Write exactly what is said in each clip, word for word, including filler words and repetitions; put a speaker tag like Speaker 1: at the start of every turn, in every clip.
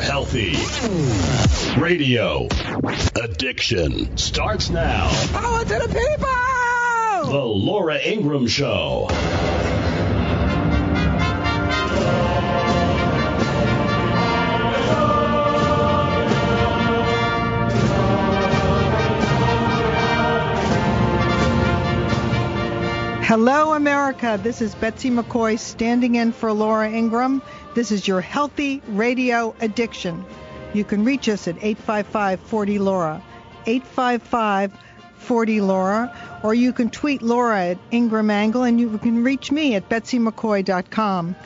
Speaker 1: healthy. Radio Addiction starts now.
Speaker 2: Power to the people!
Speaker 1: The Laura Ingraham Show.
Speaker 2: Hello, America. This is Betsy McCoy standing in for Laura Ingraham. This is your Healthy Radio Addiction. You can reach us at eight five five, four zero, Laura, eight five five, four zero, Laura, or you can tweet Laura at Ingraham Angle, and you can reach me at betsy mccoy dot com.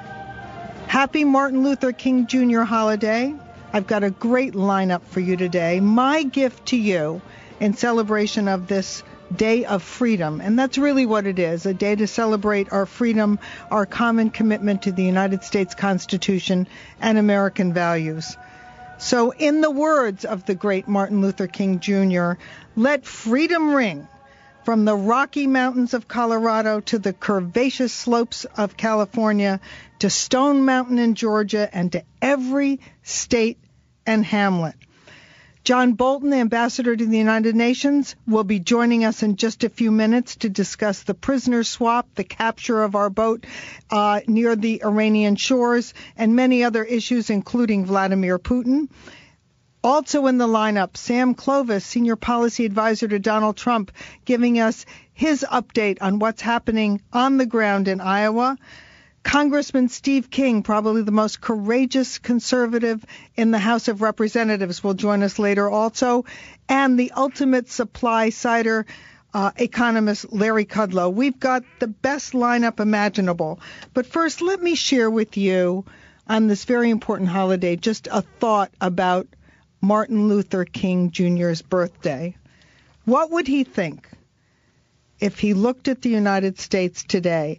Speaker 2: Happy Martin Luther King Junior holiday. I've got a great lineup for you today. My gift to you in celebration of this Day of Freedom, and that's really what it is, a day to celebrate our freedom, our common commitment to the United States Constitution and American values. So in the words of the great Martin Luther King Junior, let freedom ring from the Rocky Mountains of Colorado to the curvaceous slopes of California to Stone Mountain in Georgia and to every state and hamlet. John Bolton, ambassador to the United Nations, will be joining us in just a few minutes to discuss the prisoner swap, the capture of our boat uh, near the Iranian shores, and many other issues, including Vladimir Putin. Also in the lineup, Sam Clovis, senior policy advisor to Donald Trump, giving us his update on what's happening on the ground in Iowa. Congressman Steve King, probably the most courageous conservative in the House of Representatives, will join us later also. And the ultimate supply sider uh, economist, Larry Kudlow. We've got the best lineup imaginable. But first, let me share with you on this very important holiday just a thought about Martin Luther King Junior's birthday. What would he think if he looked at the United States today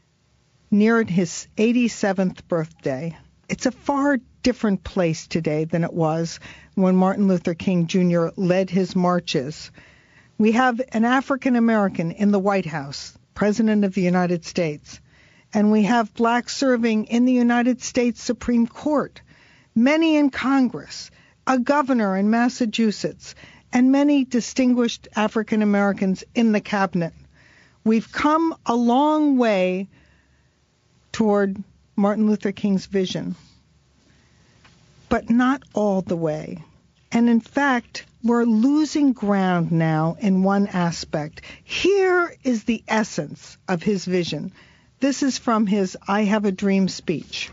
Speaker 2: near his eighty-seventh birthday? It's a far different place today than it was when Martin Luther King Junior led his marches. We have an African American in the White House, President of the United States, and we have blacks serving in the United States Supreme Court, many in Congress, a governor in Massachusetts, and many distinguished African Americans in the cabinet. We've come a long way toward Martin Luther King's vision, but not all the way. And in fact, we're losing ground now in one aspect. Here is the essence of his vision. This is from his I Have a Dream speech.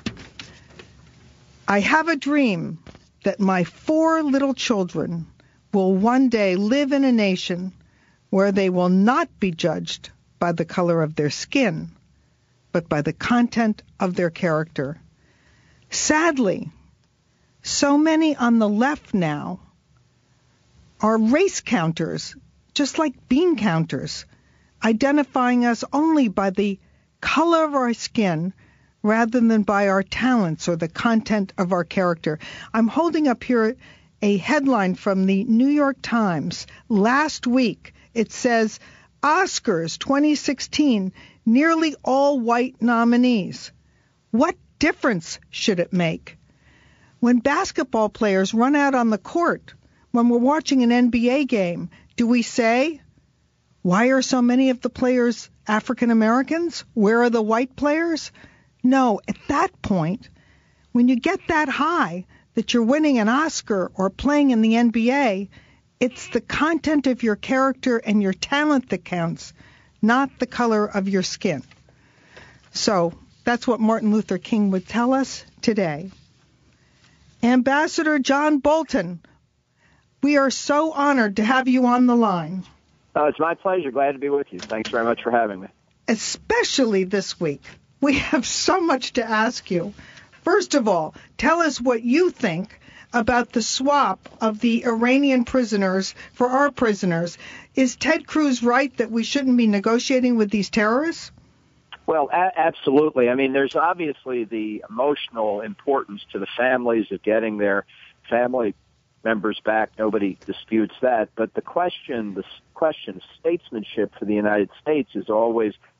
Speaker 2: I have a dream that my four little children will one day live in a nation where they will not be judged by the color of their skin, but by the content of their character. Sadly, so many on the left now are race counters, just like bean counters, identifying us only by the color of our skin rather than by our talents or the content of our character. I'm holding up here a headline from the New York Times. Last week, it says, Oscars twenty sixteen, nearly all white nominees. What difference should it make? When basketball players run out on the court, when we're watching an N B A game, do we say, why are so many of the players African Americans? Where are the white players? No, at that point, when you get that high that you're winning an Oscar or playing in the N B A, it's the content of your character and your talent that counts, not the color of your skin. So that's what Martin Luther King would tell us today. Ambassador John Bolton, we are so honored to have you on the line.
Speaker 3: Oh, it's my pleasure. Glad to be with you. Thanks very much for having me.
Speaker 2: Especially this week. We have so much to ask you. First of all, tell us what you think about the swap of the Iranian prisoners for our prisoners. Is Ted Cruz right that we shouldn't be negotiating with these terrorists?
Speaker 3: Well, a- absolutely. I mean, there's obviously the emotional importance to the families of getting their family members back. Nobody disputes that. But the question, the question of statesmanship for the United States is always,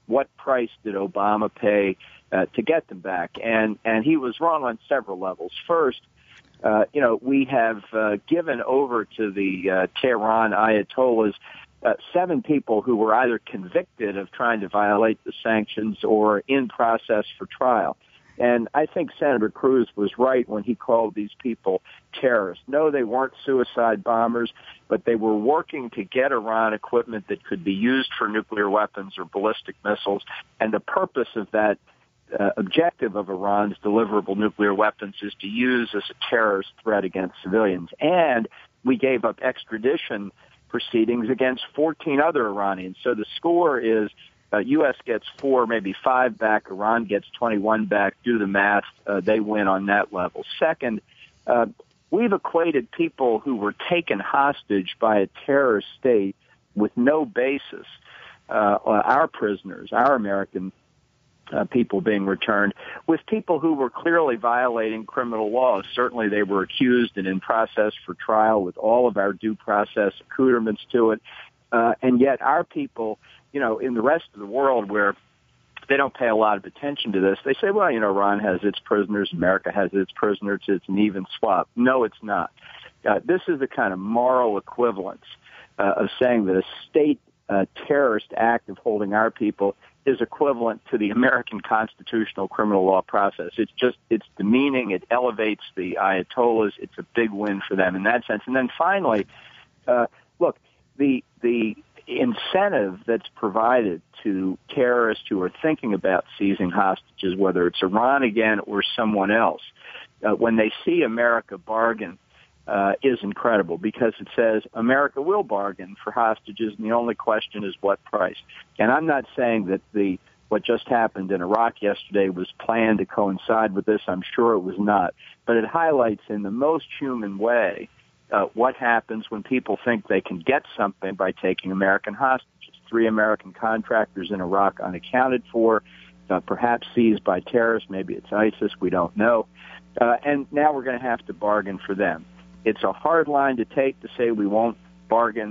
Speaker 3: what price did Obama pay uh, to get them back? And and he was wrong on several levels. First, uh, you know, we have uh, given over to the uh, Tehran Ayatollahs uh, seven people who were either convicted of trying to violate the sanctions or in process for trial. And I think Senator Cruz was right when he called these people terrorists. No, they weren't suicide bombers, but they were working to get Iran equipment that could be used for nuclear weapons or ballistic missiles. And the purpose of that uh, objective of Iran's deliverable nuclear weapons is to use as a terrorist threat against civilians. And we gave up extradition proceedings against fourteen other Iranians. So the score is Uh, U S gets four, maybe five back. Iran gets twenty-one back. Do the math. Uh, they win on that level. Second, uh, we've equated people who were taken hostage by a terrorist state with no basis, uh, our prisoners, our American uh, people being returned, with people who were clearly violating criminal laws. Certainly they were accused and in process for trial with all of our due process accoutrements to it. Uh, and yet our people, you know, in the rest of the world where they don't pay a lot of attention to this, they say, well, you know, Iran has its prisoners, America has its prisoners, it's an even swap. No, it's not. Uh, this is the kind of moral equivalence uh, of saying that a state uh, terrorist act of holding our people is equivalent to the American constitutional criminal law process. It's just, it's demeaning, it elevates the Ayatollahs, it's a big win for them in that sense. And then finally, uh, look, the the incentive that's provided to terrorists who are thinking about seizing hostages, whether it's Iran again or someone else, uh, when they see America bargain, uh, is incredible, because it says America will bargain for hostages, and the only question is what price. And I'm not saying that the what just happened in Iraq yesterday was planned to coincide with this. I'm sure it was not. But it highlights in the most human way Uh, what happens when people think they can get something by taking American hostages. Three American contractors in Iraq unaccounted for, uh, perhaps seized by terrorists. Maybe it's ISIS. We don't know. Uh, and now we're going to have to bargain for them. It's a hard line to take to say we won't bargain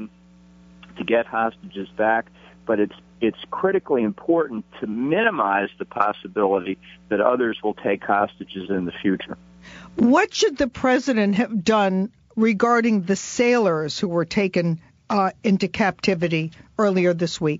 Speaker 3: to get hostages back, but it's it's critically important to minimize the possibility that others will take hostages in the future.
Speaker 2: What should the president have done regarding the sailors who were taken uh, into captivity earlier this week?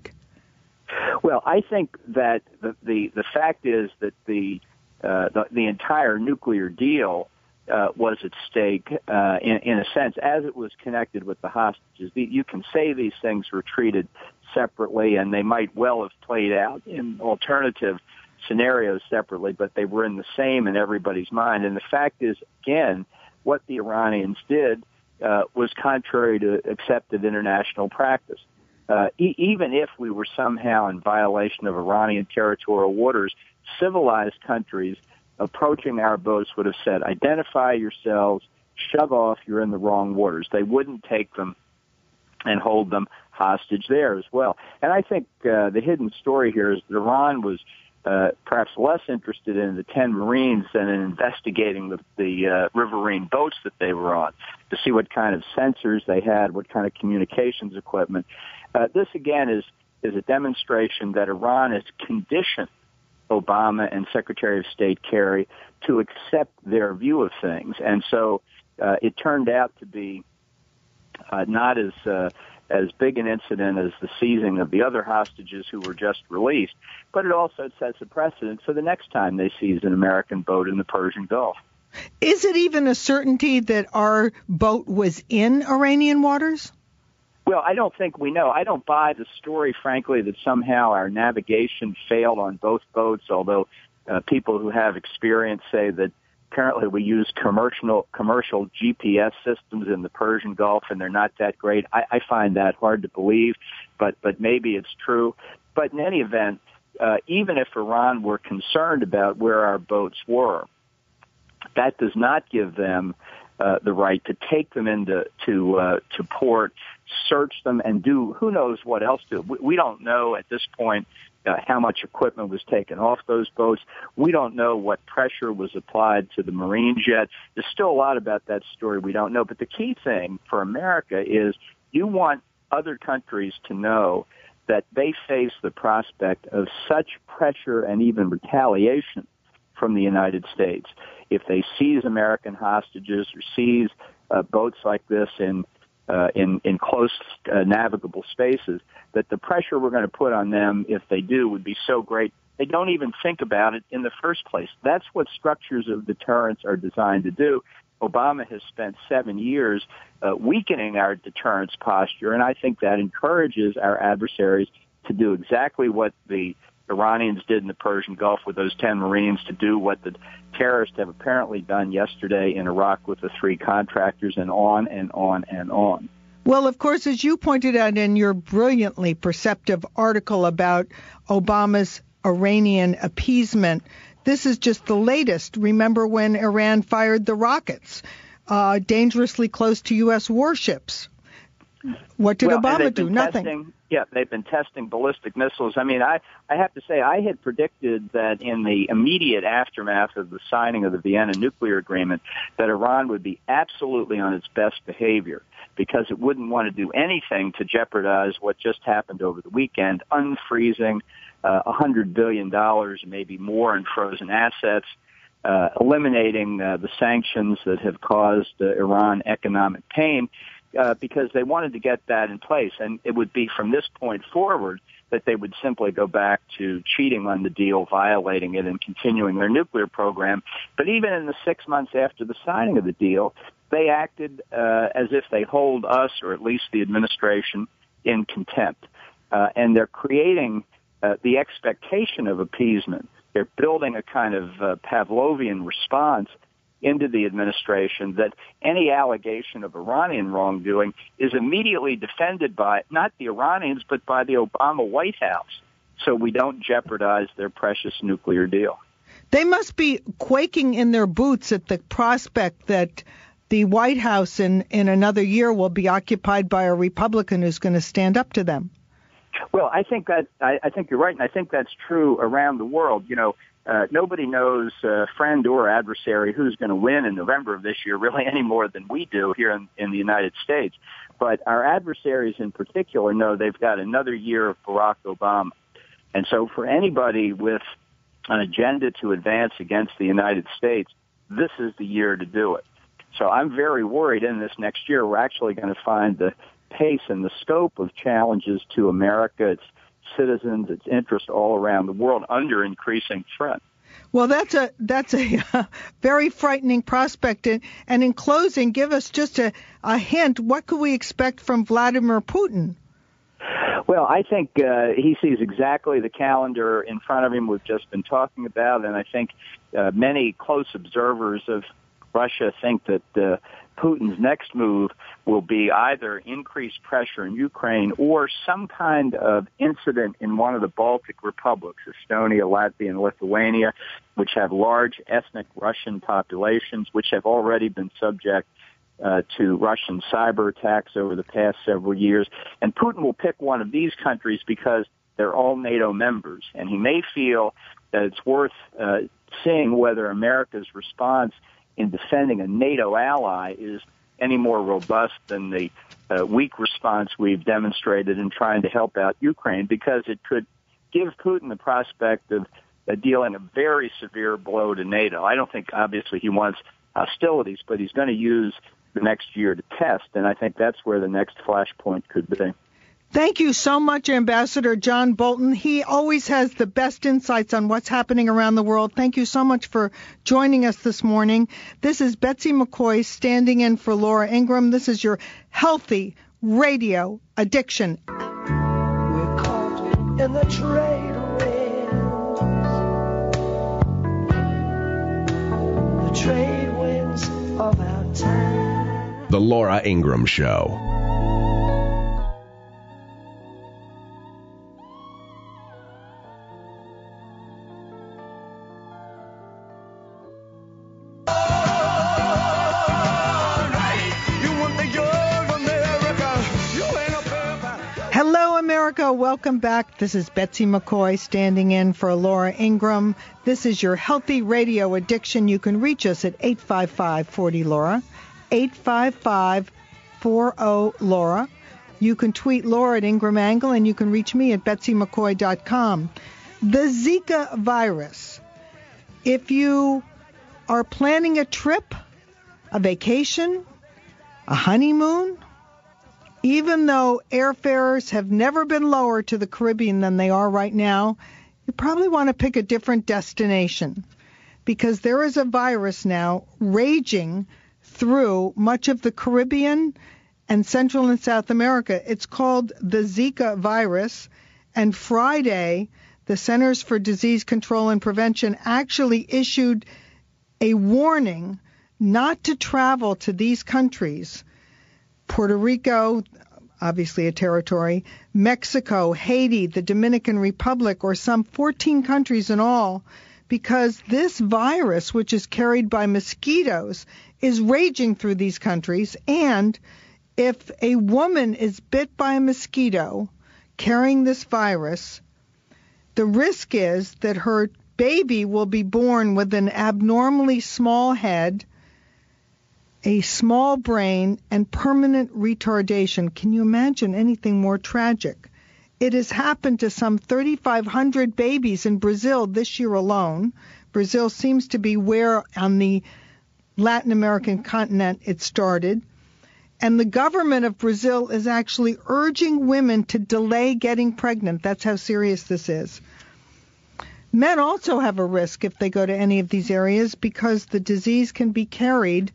Speaker 3: Well, I think that the the, the fact is that the, uh, the the entire nuclear deal uh, was at stake uh, in, in a sense, as it was connected with the hostages. You can say these things were treated separately, and they might well have played out in alternative scenarios separately, but they were in the same in everybody's mind. And the fact is, again, what the Iranians did uh, was contrary to accepted international practice. Uh, e- even if we were somehow in violation of Iranian territorial waters, civilized countries approaching our boats would have said, identify yourselves, shove off, you're in the wrong waters. They wouldn't take them and hold them hostage there as well. And I think uh, the hidden story here is that Iran was Uh, perhaps less interested in the ten Marines than in investigating the, the uh, riverine boats that they were on to see what kind of sensors they had, what kind of communications equipment. Uh, this, again, is, is a demonstration that Iran has conditioned Obama and Secretary of State Kerry to accept their view of things. And so uh, it turned out to be uh, not as uh, as big an incident as the seizing of the other hostages who were just released, but it also sets a precedent for the next time they seize an American boat in the Persian Gulf.
Speaker 2: Is it even a certainty that our boat was in Iranian waters?
Speaker 3: Well, I don't think we know. I don't buy the story, frankly, that somehow our navigation failed on both boats, although uh, people who have experience say that apparently we use commercial commercial G P S systems in the Persian Gulf, and they're not that great. I, I find that hard to believe, but but maybe it's true. But in any event, uh, even if Iran were concerned about where our boats were, that does not give them uh, the right to take them into to uh, to port, search them, and do who knows what else to. We, we don't know at this point uh, how much equipment was taken off those boats. We don't know what pressure was applied to the Marines yet. There's still a lot about that story we don't know. But the key thing for America is you want other countries to know that they face the prospect of such pressure and even retaliation from the United States. If they seize American hostages or seize uh, boats like this in uh, in, in close uh, navigable spaces, that the pressure we're going to put on them if they do would be so great they don't even think about it in the first place. That's what structures of deterrence are designed to do. Obama has spent seven years uh, weakening our deterrence posture, and I think that encourages our adversaries to do exactly what the Iranians did in the Persian Gulf with those ten Marines, to do what the terrorists have apparently done yesterday in Iraq with the three contractors, and on and on and on.
Speaker 2: Well, of course, as you pointed out in your brilliantly perceptive article about Obama's Iranian appeasement, this is just the latest. Remember when Iran fired the rockets uh, dangerously close to U S warships? What did
Speaker 3: well,
Speaker 2: Obama do?
Speaker 3: Testing,
Speaker 2: Nothing.
Speaker 3: Yeah, they've been testing ballistic missiles. I mean, I, I have to say, I had predicted that in the immediate aftermath of the signing of the Vienna nuclear agreement, that Iran would be absolutely on its best behavior, because it wouldn't want to do anything to jeopardize what just happened over the weekend, unfreezing uh, one hundred billion dollars, maybe more, in frozen assets, uh, eliminating uh, the sanctions that have caused uh, Iran economic pain. Uh, because they wanted to get that in place. And it would be from this point forward that they would simply go back to cheating on the deal, violating it, and continuing their nuclear program. But even in the six months after the signing of the deal, they acted uh, as if they hold us, or at least the administration, in contempt. Uh, and they're creating uh, the expectation of appeasement. They're building a kind of uh, Pavlovian response into the administration that any allegation of Iranian wrongdoing is immediately defended by not the Iranians, but by the Obama White House, so we don't jeopardize their precious nuclear deal.
Speaker 2: They must be quaking in their boots at the prospect that the White House in, in another year will be occupied by a Republican who's going to stand up to them.
Speaker 3: Well, I think that I, I think you're right, and I think that's true around the world. You know, Uh, nobody knows, uh, friend or adversary, who's going to win in November of this year, really, any more than we do here in, in the United States. But our adversaries in particular know they've got another year of Barack Obama. And so for anybody with an agenda to advance against the United States, this is the year to do it. So I'm very worried in this next year we're actually going to find the pace and the scope of challenges to America, its citizens, its interests all around the world, under increasing threat.
Speaker 2: Well, that's a that's a uh, very frightening prospect. And, and in closing, give us just a, a hint. What could we expect from Vladimir Putin?
Speaker 3: Well, I think uh, he sees exactly the calendar in front of him we've just been talking about, and I think uh, many close observers of Russia think that uh, Putin's next move will be either increased pressure in Ukraine or some kind of incident in one of the Baltic republics, Estonia, Latvia, and Lithuania, which have large ethnic Russian populations, which have already been subject uh, to Russian cyber attacks over the past several years. And Putin will pick one of these countries because they're all NATO members, and he may feel that it's worth uh, seeing whether America's response in defending a NATO ally is any more robust than the uh, weak response we've demonstrated in trying to help out Ukraine, because it could give Putin the prospect of uh, dealing a very severe blow to NATO. I don't think, obviously, he wants hostilities, but he's going to use the next year to test, and I think that's where the next flashpoint could be.
Speaker 2: Thank you so much, Ambassador John Bolton. He always has the best insights on what's happening around the world. Thank you so much for joining us this morning. This is Betsy McCoy standing in for Laura Ingraham. This is your Healthy Radio Addiction.
Speaker 4: We're caught in the trade winds, the trade winds of our time.
Speaker 1: The Laura Ingraham Show.
Speaker 2: America, welcome back. This is Betsy McCoy standing in for Laura Ingraham. This is your Healthy Radio Addiction. You can reach us at eight five five, four zero, Laura, eight five five, four zero, Laura, You can tweet Laura at Ingram Angle, and you can reach me at betsy mccoy dot com. The Zika virus. If you are planning a trip, a vacation, a honeymoon, even though airfares have never been lower to the Caribbean than they are right now, you probably want to pick a different destination, because there is a virus now raging through much of the Caribbean and Central and South America. It's called the Zika virus, and Friday, the Centers for Disease Control and Prevention actually issued a warning not to travel to these countries: Puerto Rico, obviously a territory, Mexico, Haiti, the Dominican Republic, or some fourteen countries in all, because this virus, which is carried by mosquitoes, is raging through these countries. And if a woman is bit by a mosquito carrying this virus, the risk is that her baby will be born with an abnormally small head, a small brain, and permanent retardation. Can you imagine anything more tragic? It has happened to some thirty-five hundred babies in Brazil this year alone. Brazil seems to be where on the Latin American continent it started. And the government of Brazil is actually urging women to delay getting pregnant. That's how serious this is. Men also have a risk if they go to any of these areas, because the disease can be carried,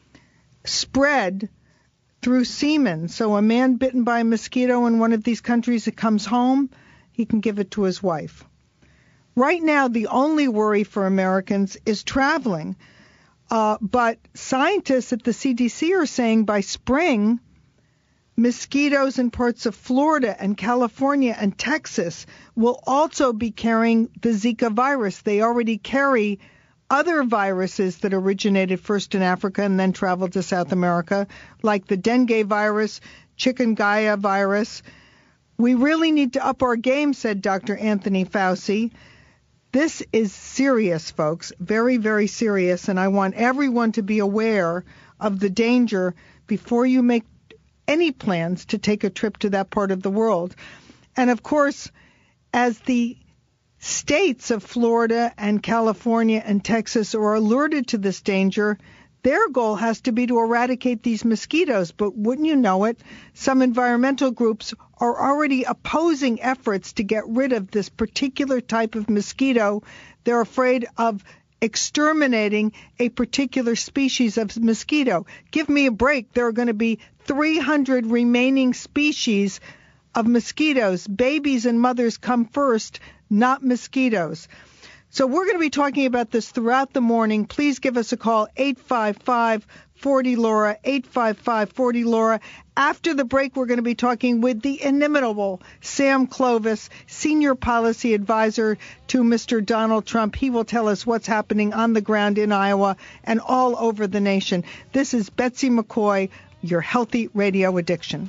Speaker 2: spread through semen. So a man bitten by a mosquito in one of these countries that comes home, he can give it to his wife. Right now, the only worry for Americans is traveling. Uh, but scientists at the C D C are saying by spring, mosquitoes in parts of Florida and California and Texas will also be carrying the Zika virus. They already carry other viruses that originated first in Africa and then traveled to South America, like the dengue virus, chikungunya virus. We really need to up our game, said Doctor Anthony Fauci. This is serious, folks, very, very serious, and I want everyone to be aware of the danger before you make any plans to take a trip to that part of the world. And, of course, as the states of Florida and California and Texas are alerted to this danger, their goal has to be to eradicate these mosquitoes. But wouldn't you know it, some environmental groups are already opposing efforts to get rid of this particular type of mosquito. They're afraid of exterminating a particular species of mosquito. Give me a break. There are going to be three hundred remaining species of mosquitoes. Babies and mothers come first, not mosquitoes. So we're going to be talking about this throughout the morning. Please give us a call, eight five five, four zero, Laura, eight five five, four zero, Laura. After the break, we're going to be talking with the inimitable Sam Clovis, Senior Policy Advisor to Mister Donald Trump. He will tell us what's happening on the ground in Iowa and all over the nation. This is Betsy McCoy, your healthy radio addiction.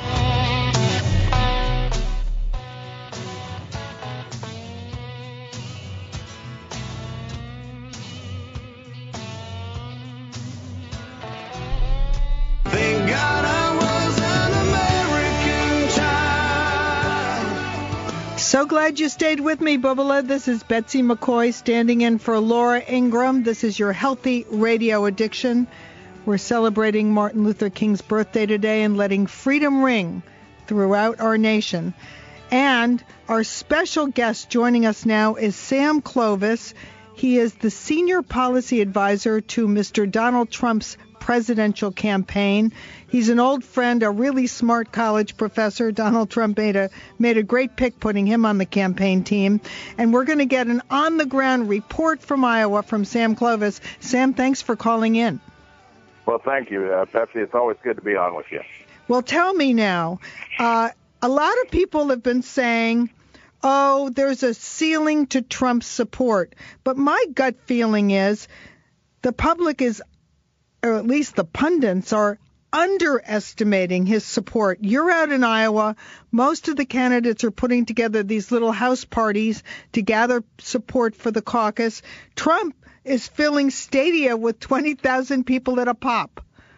Speaker 2: So glad you stayed with me, Bubala. This is Betsy McCoy standing in for Laura Ingram. This is your healthy radio addiction. We're celebrating Martin Luther King's birthday today and letting freedom ring throughout our nation. And our special guest joining us now is Sam Clovis. He is the Senior Policy Advisor to Mister Donald Trump's presidential campaign. He's an old friend, a really smart college professor. Donald Trump made a made a great pick putting him on the campaign team. And we're going to get an on-the-ground report from Iowa from Sam Clovis. Sam, thanks for calling in.
Speaker 5: Well, thank you, uh, Betsy. It's always good to be on with you.
Speaker 2: Well, tell me now, uh, a lot of people have been saying, oh, there's a ceiling to Trump's support. But my gut feeling is the public is, or at least the pundits, are underestimating his support. You're out in Iowa. Most of the candidates are putting together these little house parties to gather support for the caucus. Trump is filling stadia with twenty thousand people at a pop.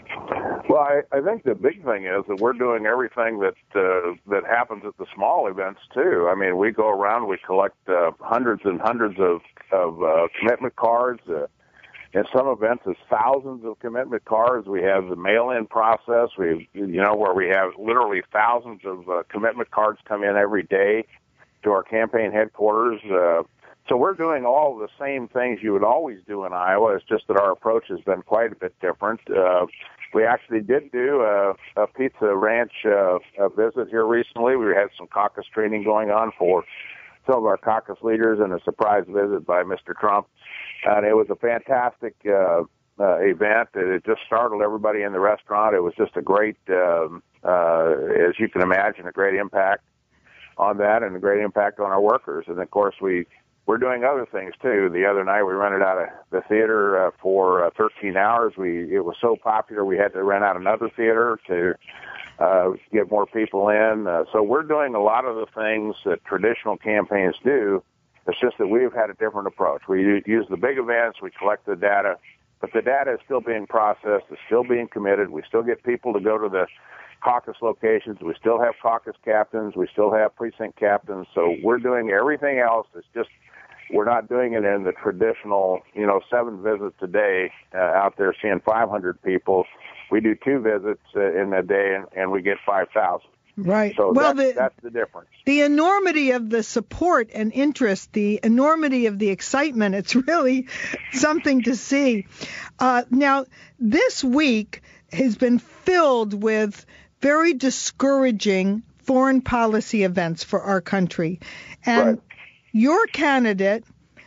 Speaker 5: Well, I, I think the big thing is that we're doing everything that uh, that happens at the small events too. I mean, we go around, we collect uh, hundreds and hundreds of of uh, commitment cards. Uh, in some events, it's thousands of commitment cards. We have the mail-in process. We, you know, where we have literally thousands of uh, commitment cards come in every day to our campaign headquarters. Uh, so we're doing all the same things you would always do in Iowa. It's just that our approach has been quite a bit different. Uh, we actually did do a, a Pizza Ranch uh, a visit here recently. We had some caucus training going on for some of our caucus leaders and a surprise visit by Mister Trump. And it was a fantastic uh, uh, event. It just startled everybody in the restaurant. It was just a great, um, uh, as you can imagine, a great impact on that and a great impact on our workers. And, of course, we, we're doing other things, too. The other night we rented out a, the theater uh, for uh, thirteen hours. We It was so popular we had to rent out another theater to uh, get more people in. Uh, so we're doing a lot of the things that traditional campaigns do. It's just that we've had a different approach. We use the big events, we collect the data, but the data is still being processed, it's still being committed. We still get people to go to the caucus locations. We still have caucus captains. We still have precinct captains. So we're doing everything else. It's just we're not doing it in the traditional, you know, seven visits a day uh, out there seeing five hundred people. We do two visits uh, in a day, and, and we get five thousand.
Speaker 2: Right.
Speaker 5: So
Speaker 2: well,
Speaker 5: that's,
Speaker 2: the,
Speaker 5: that's the difference.
Speaker 2: The enormity of the support and interest, the enormity of the excitement, it's really something to see. Uh, now, this week has been filled with very discouraging foreign policy events for our country. And
Speaker 5: right.
Speaker 2: Your candidate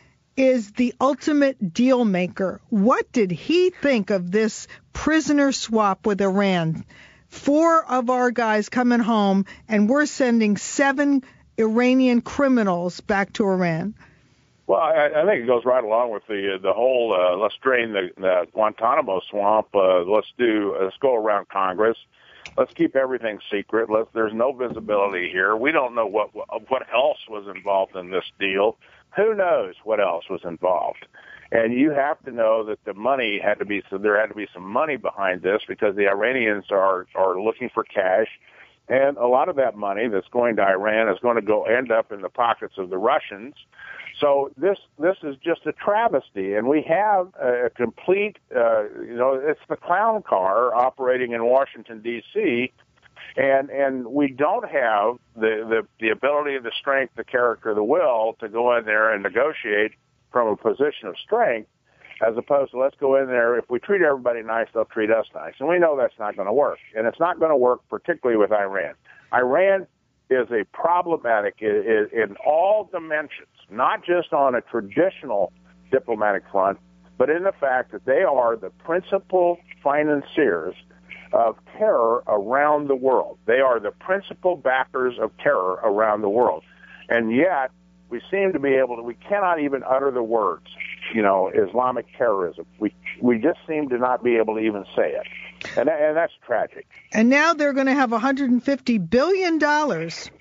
Speaker 2: is the ultimate deal maker. What did he think of this prisoner swap with Iran? Four of our guys coming home, and we're sending seven Iranian criminals back to Iran.
Speaker 5: Well, I, I think it goes right along with the the whole uh, let's drain the, the Guantanamo swamp. Uh, let's do uh, let's go around Congress. Let's keep everything secret. Let's, there's no visibility here. We don't know what what else was involved in this deal. Who knows what else was involved? And you have to know that the money had to be, so there had to be some money behind this because the Iranians are, are looking for cash. And a lot of that money that's going to Iran is going to go end up in the pockets of the Russians. So this, this is just a travesty. And we have a complete, uh, you know, it's the clown car operating in Washington, D C, And, and we don't have the, the, the ability, the strength, the character, the will to go in there and negotiate from a position of strength, as opposed to let's go in there. If we treat everybody nice, they'll treat us nice. And we know that's not going to work. And it's not going to work particularly with Iran. Iran is a problematic in, in all dimensions, not just on a traditional diplomatic front, but in the fact that they are the principal financiers of terror around the world. They are the principal backers of terror around the world. And yet, we seem to be able to, we cannot even utter the words, you know, Islamic terrorism. We we just seem to not be able to even say it. And, that, and that's tragic.
Speaker 2: And now they're going to have one hundred fifty billion dollars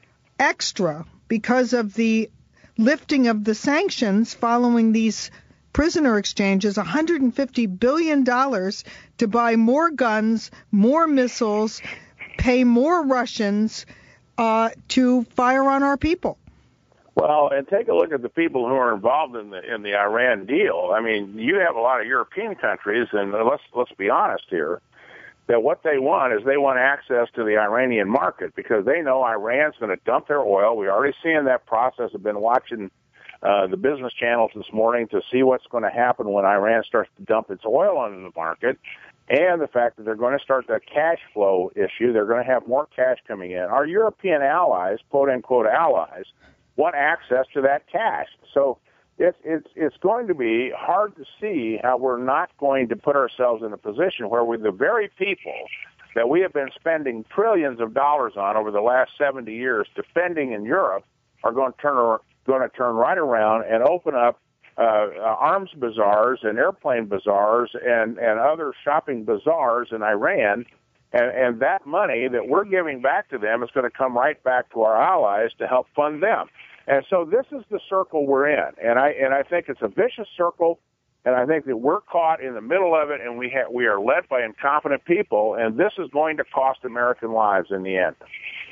Speaker 2: extra because of the lifting of the sanctions following these prisoner exchanges, one hundred fifty billion dollars to buy more guns, more missiles, pay more Russians uh, to fire on our people.
Speaker 5: Well, and take a look at the people who are involved in the in the Iran deal. I mean, you have a lot of European countries, and let's let's be honest here, that what they want is they want access to the Iranian market because they know Iran's going to dump their oil. We're already seeing that process. I've been watching uh, the business channels this morning to see what's going to happen when Iran starts to dump its oil onto the market, and the fact that they're going to start that cash flow issue. They're going to have more cash coming in. Our European allies, quote unquote allies, want access to that cash. So it's it's it's going to be hard to see how we're not going to put ourselves in a position where we're the very people that we have been spending trillions of dollars on over the last seventy years defending in Europe are going to turn going to turn right around and open up uh, arms bazaars and airplane bazaars and and other shopping bazaars in Iran. And, and that money that we're giving back to them is going to come right back to our allies to help fund them. And so this is the circle we're in. And I and I think it's a vicious circle. And I think that we're caught in the middle of it, and we ha- we are led by incompetent people, and this is going to cost American lives in the end.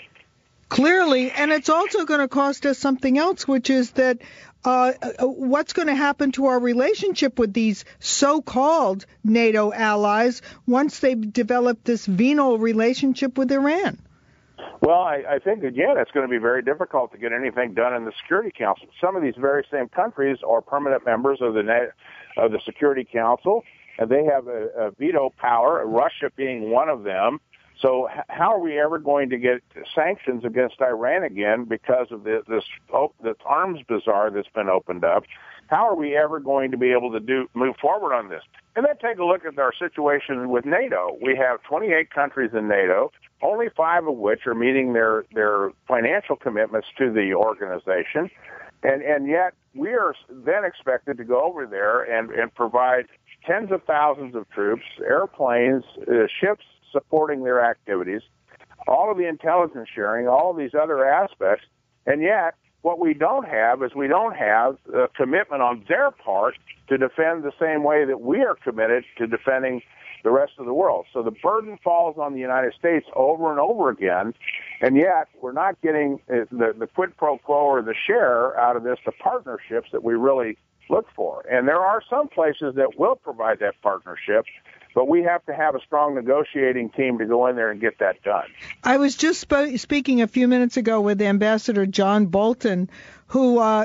Speaker 2: Clearly, and it's also going to cost us something else, which is that uh, what's going to happen to our relationship with these so-called NATO allies once they've developed this venal relationship with Iran?
Speaker 5: Well, I, I think, again, it's going to be very difficult to get anything done in the Security Council. Some of these very same countries are permanent members of the NATO, of the Security Council, and they have a, a veto power, Russia being one of them. So how are we ever going to get sanctions against Iran again because of the, this, oh, this arms bazaar that's been opened up? How are we ever going to be able to do move forward on this? And then take a look at our situation with NATO. We have twenty-eight countries in NATO, only five of which are meeting their, their financial commitments to the organization. And, and yet we are then expected to go over there and, and provide tens of thousands of troops, airplanes, uh, ships supporting their activities, all of the intelligence sharing, all of these other aspects. And yet what we don't have is we don't have a commitment on their part to defend the same way that we are committed to defending the rest of the world. So the burden falls on the United States over and over again, and yet we're not getting the, the quid pro quo or the share out of this, the partnerships that we really look for. And there are some places that will provide that partnership, but we have to have a strong negotiating team to go in there and get that done.
Speaker 2: I was just sp- speaking a few minutes ago with Ambassador John Bolton, who uh,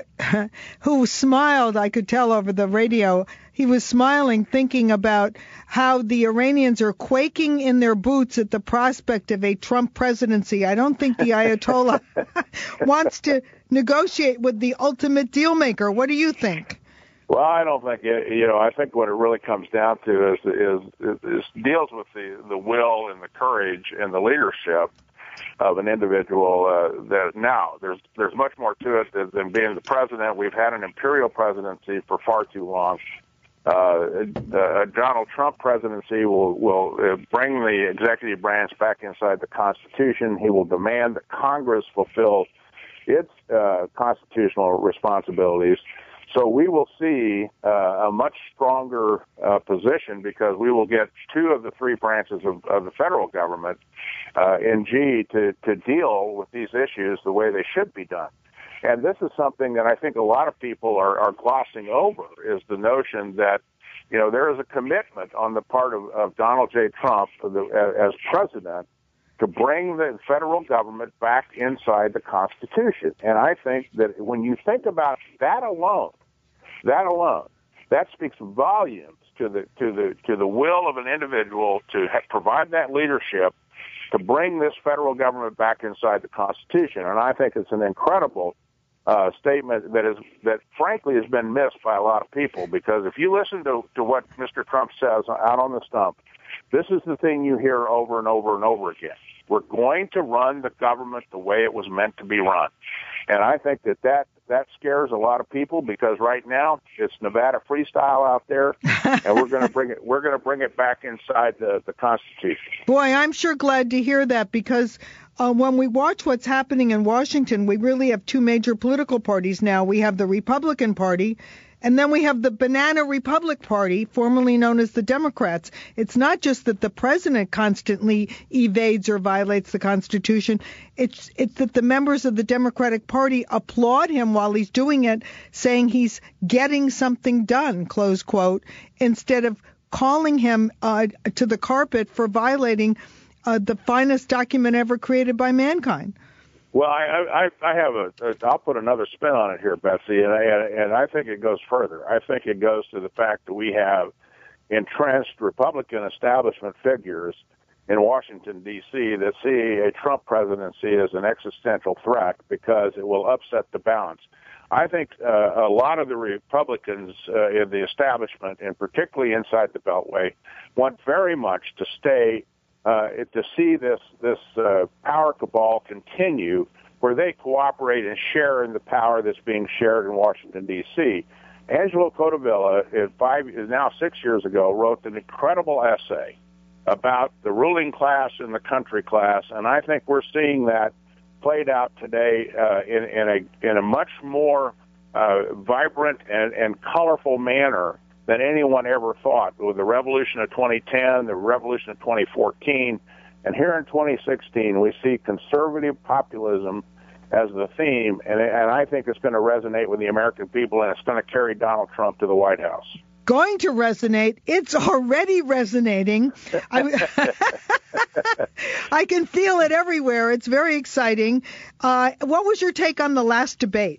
Speaker 2: who smiled, I could tell over the radio. He was smiling, thinking about how the Iranians are quaking in their boots at the prospect of a Trump presidency. I don't think the Ayatollah wants to negotiate with the ultimate deal maker. What do you think?
Speaker 5: Well, I don't think it, you know. I think what it really comes down to is is, is deals with the, the will and the courage and the leadership of an individual. Uh, that now there's there's much more to it than, than being the president. We've had an imperial presidency for far too long. Uh, the Donald Trump presidency will will uh, bring the executive branch back inside the Constitution. He will demand that Congress fulfill its uh, constitutional responsibilities. So we will see uh, a much stronger uh, position because we will get two of the three branches of, of the federal government uh, in G to, to deal with these issues the way they should be done. And this is something that I think a lot of people are, are glossing over, is the notion that, you know, there is a commitment on the part of, of Donald J. Trump as president to bring the federal government back inside the Constitution. And I think that when you think about that alone, that alone, that speaks volumes to the to the to the will of an individual to ha- provide that leadership to bring this federal government back inside the Constitution. And I think it's an incredible uh, statement that is that frankly has been missed by a lot of people, because if you listen to, to what Mister Trump says out on the stump, this is the thing you hear over and over and over again. We're going to run the government the way it was meant to be run. And I think that that, that scares a lot of people, because right now it's Nevada freestyle out there, and we're going to bring it we're going to bring it back inside the, the Constitution.
Speaker 2: Boy, I'm sure glad to hear that, because uh, when we watch what's happening in Washington, we really have two major political parties now. We have the Republican Party, and then we have the Banana Republic Party, formerly known as the Democrats. It's not just that the president constantly evades or violates the Constitution. It's it's that the members of the Democratic Party applaud him while he's doing it, saying he's getting something done, close quote, instead of calling him uh, to the carpet for violating uh, the finest document ever created by mankind.
Speaker 5: Well, I, I, I have a, a, I'll put another spin on it here, Betsy, and I, and I think it goes further. I think it goes to the fact that we have entrenched Republican establishment figures in Washington, D C that see a Trump presidency as an existential threat because it will upset the balance. I think uh, a lot of the Republicans uh, in the establishment, and particularly inside the Beltway, want very much to stay Uh, to see this this uh, power cabal continue, where they cooperate and share in the power that's being shared in Washington, D C. Angelo Codevilla, five now six years ago, wrote an incredible essay about the ruling class and the country class, and I think we're seeing that played out today uh, in, in a in a much more uh, vibrant and, and colorful manner than anyone ever thought. With the revolution of twenty ten, the revolution of twenty fourteen, and here in twenty sixteen, we see conservative populism as the theme, and, and I think it's going to resonate with the American people, and it's going to carry Donald Trump to the White House.
Speaker 2: Going to resonate. It's already resonating. I, I can feel it everywhere. It's very exciting. Uh, what was your take on the last debate?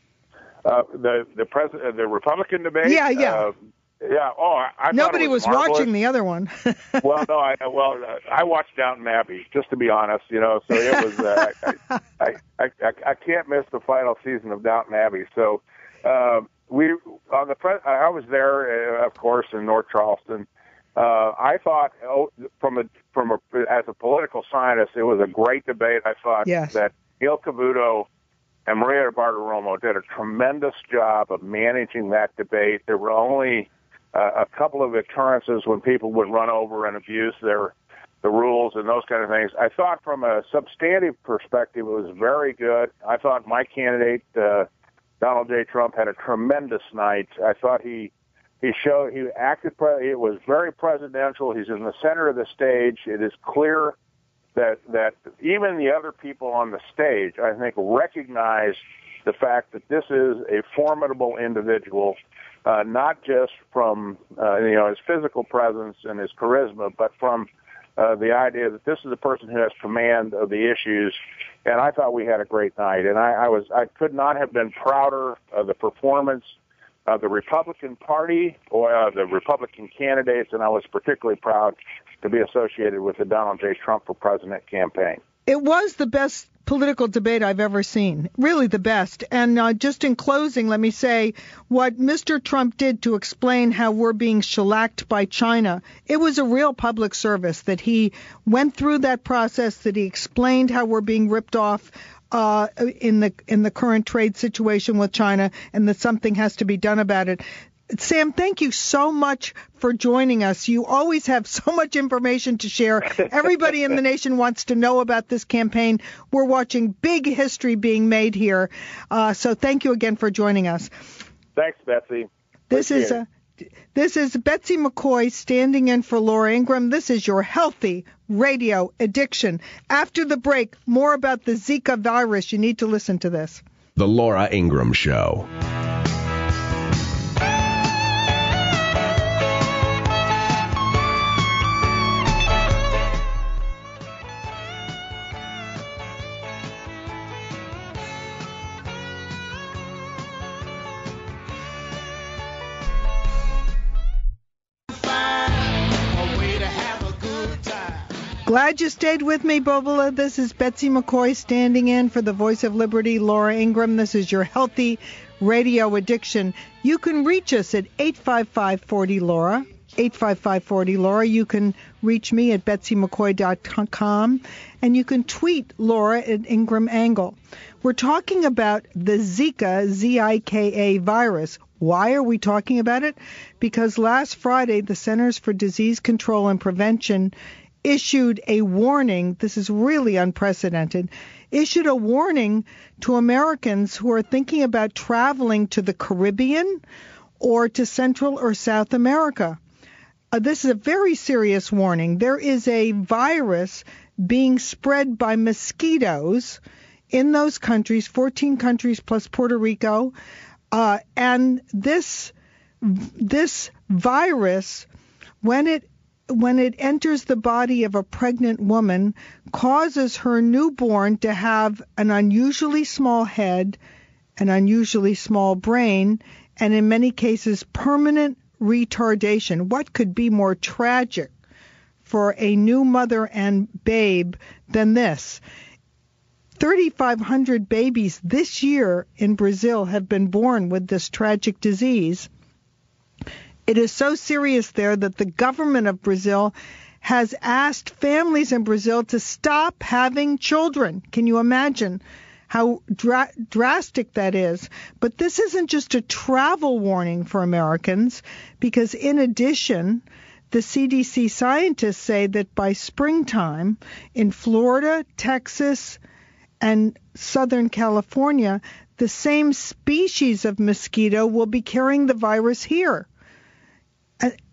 Speaker 5: Uh, the the president, the Republican debate.
Speaker 2: Yeah, yeah.
Speaker 5: Uh, Yeah. Oh, I, I
Speaker 2: Nobody
Speaker 5: thought it was,
Speaker 2: was
Speaker 5: marvelous.
Speaker 2: watching the other one.
Speaker 5: well, no. I well, uh, I watched Downton Abbey, just to be honest. You know, so it was. Uh, I, I, I I can't miss the final season of Downton Abbey. So uh, we on the pre- I was there, uh, of course, in North Charleston. Uh, I thought, oh, from a from a as a political scientist, it was a great debate. I thought
Speaker 2: yes.
Speaker 5: that Neil Cavuto and Maria Bartiromo did a tremendous job of managing that debate. There were only Uh, a couple of occurrences when people would run over and abuse their the rules and those kind of things. I thought from a substantive perspective it was very good. I thought my candidate, uh, Donald J. Trump, had a tremendous night. I thought he he showed he acted. Pre- it was very presidential. He's in the center of the stage. It is clear that that even the other people on the stage, I think, recognize the fact that this is a formidable individual. Uh, not just from uh, you know his physical presence and his charisma, but from uh, the idea that this is a person who has command of the issues. And I thought we had a great night. And I, I was I could not have been prouder of the performance of the Republican Party or uh, the Republican candidates. And I was particularly proud to be associated with the Donald J. Trump for President campaign.
Speaker 2: It was the best political debate I've ever seen, really the best. And uh, just in closing, let me say what Mister Trump did to explain how we're being shellacked by China. It was a real public service that he went through that process, that he explained how we're being ripped off uh, in the in the current trade situation with China, and that something has to be done about it. Sam, thank you so much for joining us. You always have so much information to share. Everybody in the nation wants to know about this campaign. We're watching big history being made here. Uh, so thank you again for joining us.
Speaker 5: Thanks, Betsy.
Speaker 2: This is a, this is Betsy McCoy standing in for Laura Ingraham. This is your Healthy Radio Addiction. After the break, more about the Zika virus. You need to listen to this.
Speaker 1: The Laura Ingraham Show.
Speaker 2: Glad you stayed with me, Bobola. This is Betsy McCoy standing in for the Voice of Liberty, Laura Ingraham. This is your Healthy Radio Addiction. You can reach us at eight five five, four zero, Laura, eight five five, four zero, Laura. You can reach me at betsy mccoy dot com, and you can tweet Laura at Ingraham Angle. We're talking about the Zika, Z I K A virus. Why are we talking about it? Because last Friday, the Centers for Disease Control and Prevention issued a warning. This is really unprecedented. Issued a warning to Americans who are thinking about traveling to the Caribbean or to Central or South America. Uh, this is a very serious warning. There is a virus being spread by mosquitoes in those countries, fourteen countries plus Puerto Rico, uh, and this this virus, when it when it enters the body of a pregnant woman, causes her newborn to have an unusually small head, an unusually small brain, and in many cases permanent retardation. What could be more tragic for a new mother and babe than this? thirty-five hundred babies this year in Brazil have been born with this tragic disease. It is so serious there that the government of Brazil has asked families in Brazil to stop having children. Can you imagine how dra- drastic that is? But this isn't just a travel warning for Americans, because in addition, the C D C scientists say that by springtime in Florida, Texas, and Southern California, the same species of mosquito will be carrying the virus here.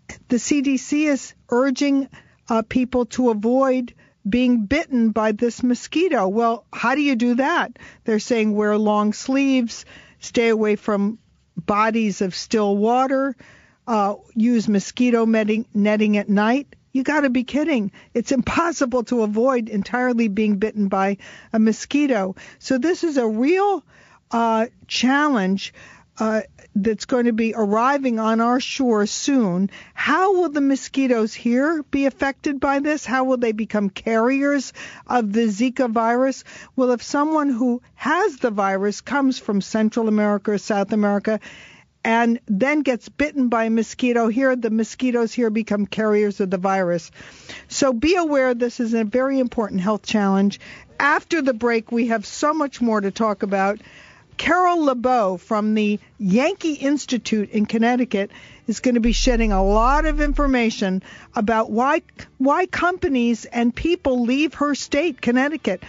Speaker 2: the C D C is urging uh, people to avoid being bitten by this mosquito. Well, how do you do that? They're saying wear long sleeves, stay away from bodies of still water, uh, use mosquito netting, netting at night. You got to be kidding. It's impossible to avoid entirely being bitten by a mosquito. So this is a real uh, challenge uh, that's going to be arriving on our shores soon. How will the mosquitoes here be affected by this? How will they become carriers of the Zika virus? Well, if someone who has the virus comes from Central America or South America and then gets bitten by a mosquito here, the mosquitoes here become carriers of the virus. So be aware this is a very important health challenge. After the break, we have so much more to talk about. Carol LeBeau from the Yankee Institute in Connecticut is going to be shedding a lot of information about why why companies and people leave her state, Connecticut.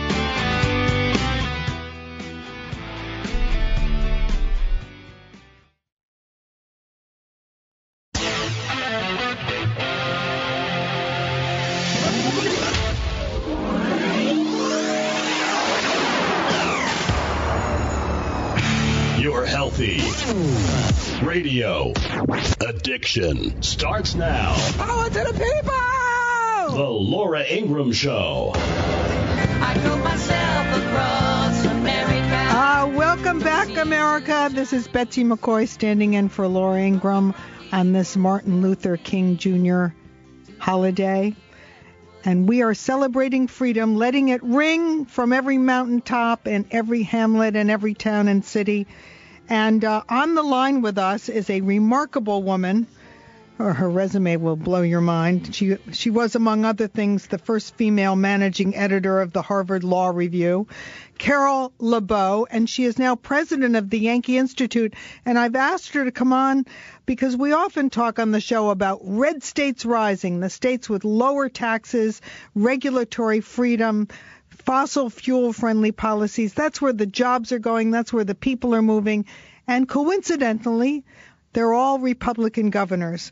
Speaker 1: Your healthy radio addiction starts now.
Speaker 2: Power to the people!
Speaker 1: The Laura Ingraham Show.
Speaker 4: I drove myself across America.
Speaker 2: Uh, welcome back, America. This is Betsy McCoy standing in for Laura Ingraham on this Martin Luther King Junior holiday. And we are celebrating freedom, letting it ring from every mountaintop and every hamlet and every town and city. And uh, on the line with us is a remarkable woman. Or her resume will blow your mind. She she was, among other things, the first female managing editor of the Harvard Law Review, Carol LeBeau, and she is now president of the Yankee Institute. And I've asked her to come on because we often talk on the show about red states rising, the states with lower taxes, regulatory freedom, fossil fuel-friendly policies. That's where the jobs are going. That's where the people are moving. And coincidentally, they're all Republican governors.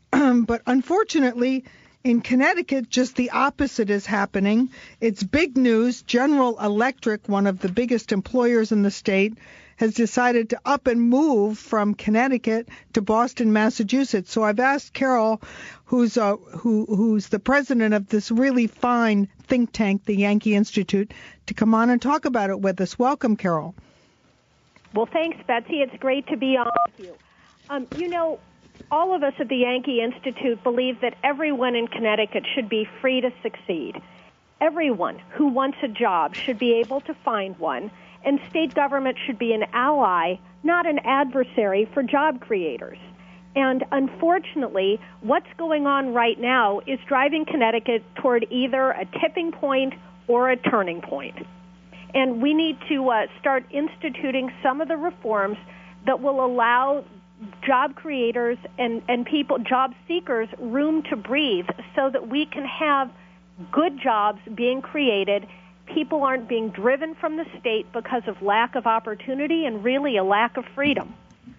Speaker 2: But unfortunately, in Connecticut, just the opposite is happening. It's big news. General Electric, one of the biggest employers in the state, has decided to up and move from Connecticut to Boston, Massachusetts. So I've asked Carol, who's uh, who, who's the president of this really fine think tank, the Yankee Institute, to come on and talk about it with us. Welcome, Carol.
Speaker 6: Well, thanks, Betsy. It's great to be on with you. Um, you know, all of us at the Yankee Institute believe that everyone in Connecticut should be free to succeed. Everyone who wants a job should be able to find one, and state government should be an ally, not an adversary for job creators. And unfortunately, what's going on right now is driving Connecticut toward either a tipping point or a turning point. And we need to uh, start instituting some of the reforms that will allow job creators and, and people, job seekers, room to breathe so that we can have good jobs being created. People aren't being driven from the state because of lack of opportunity and really a lack of freedom.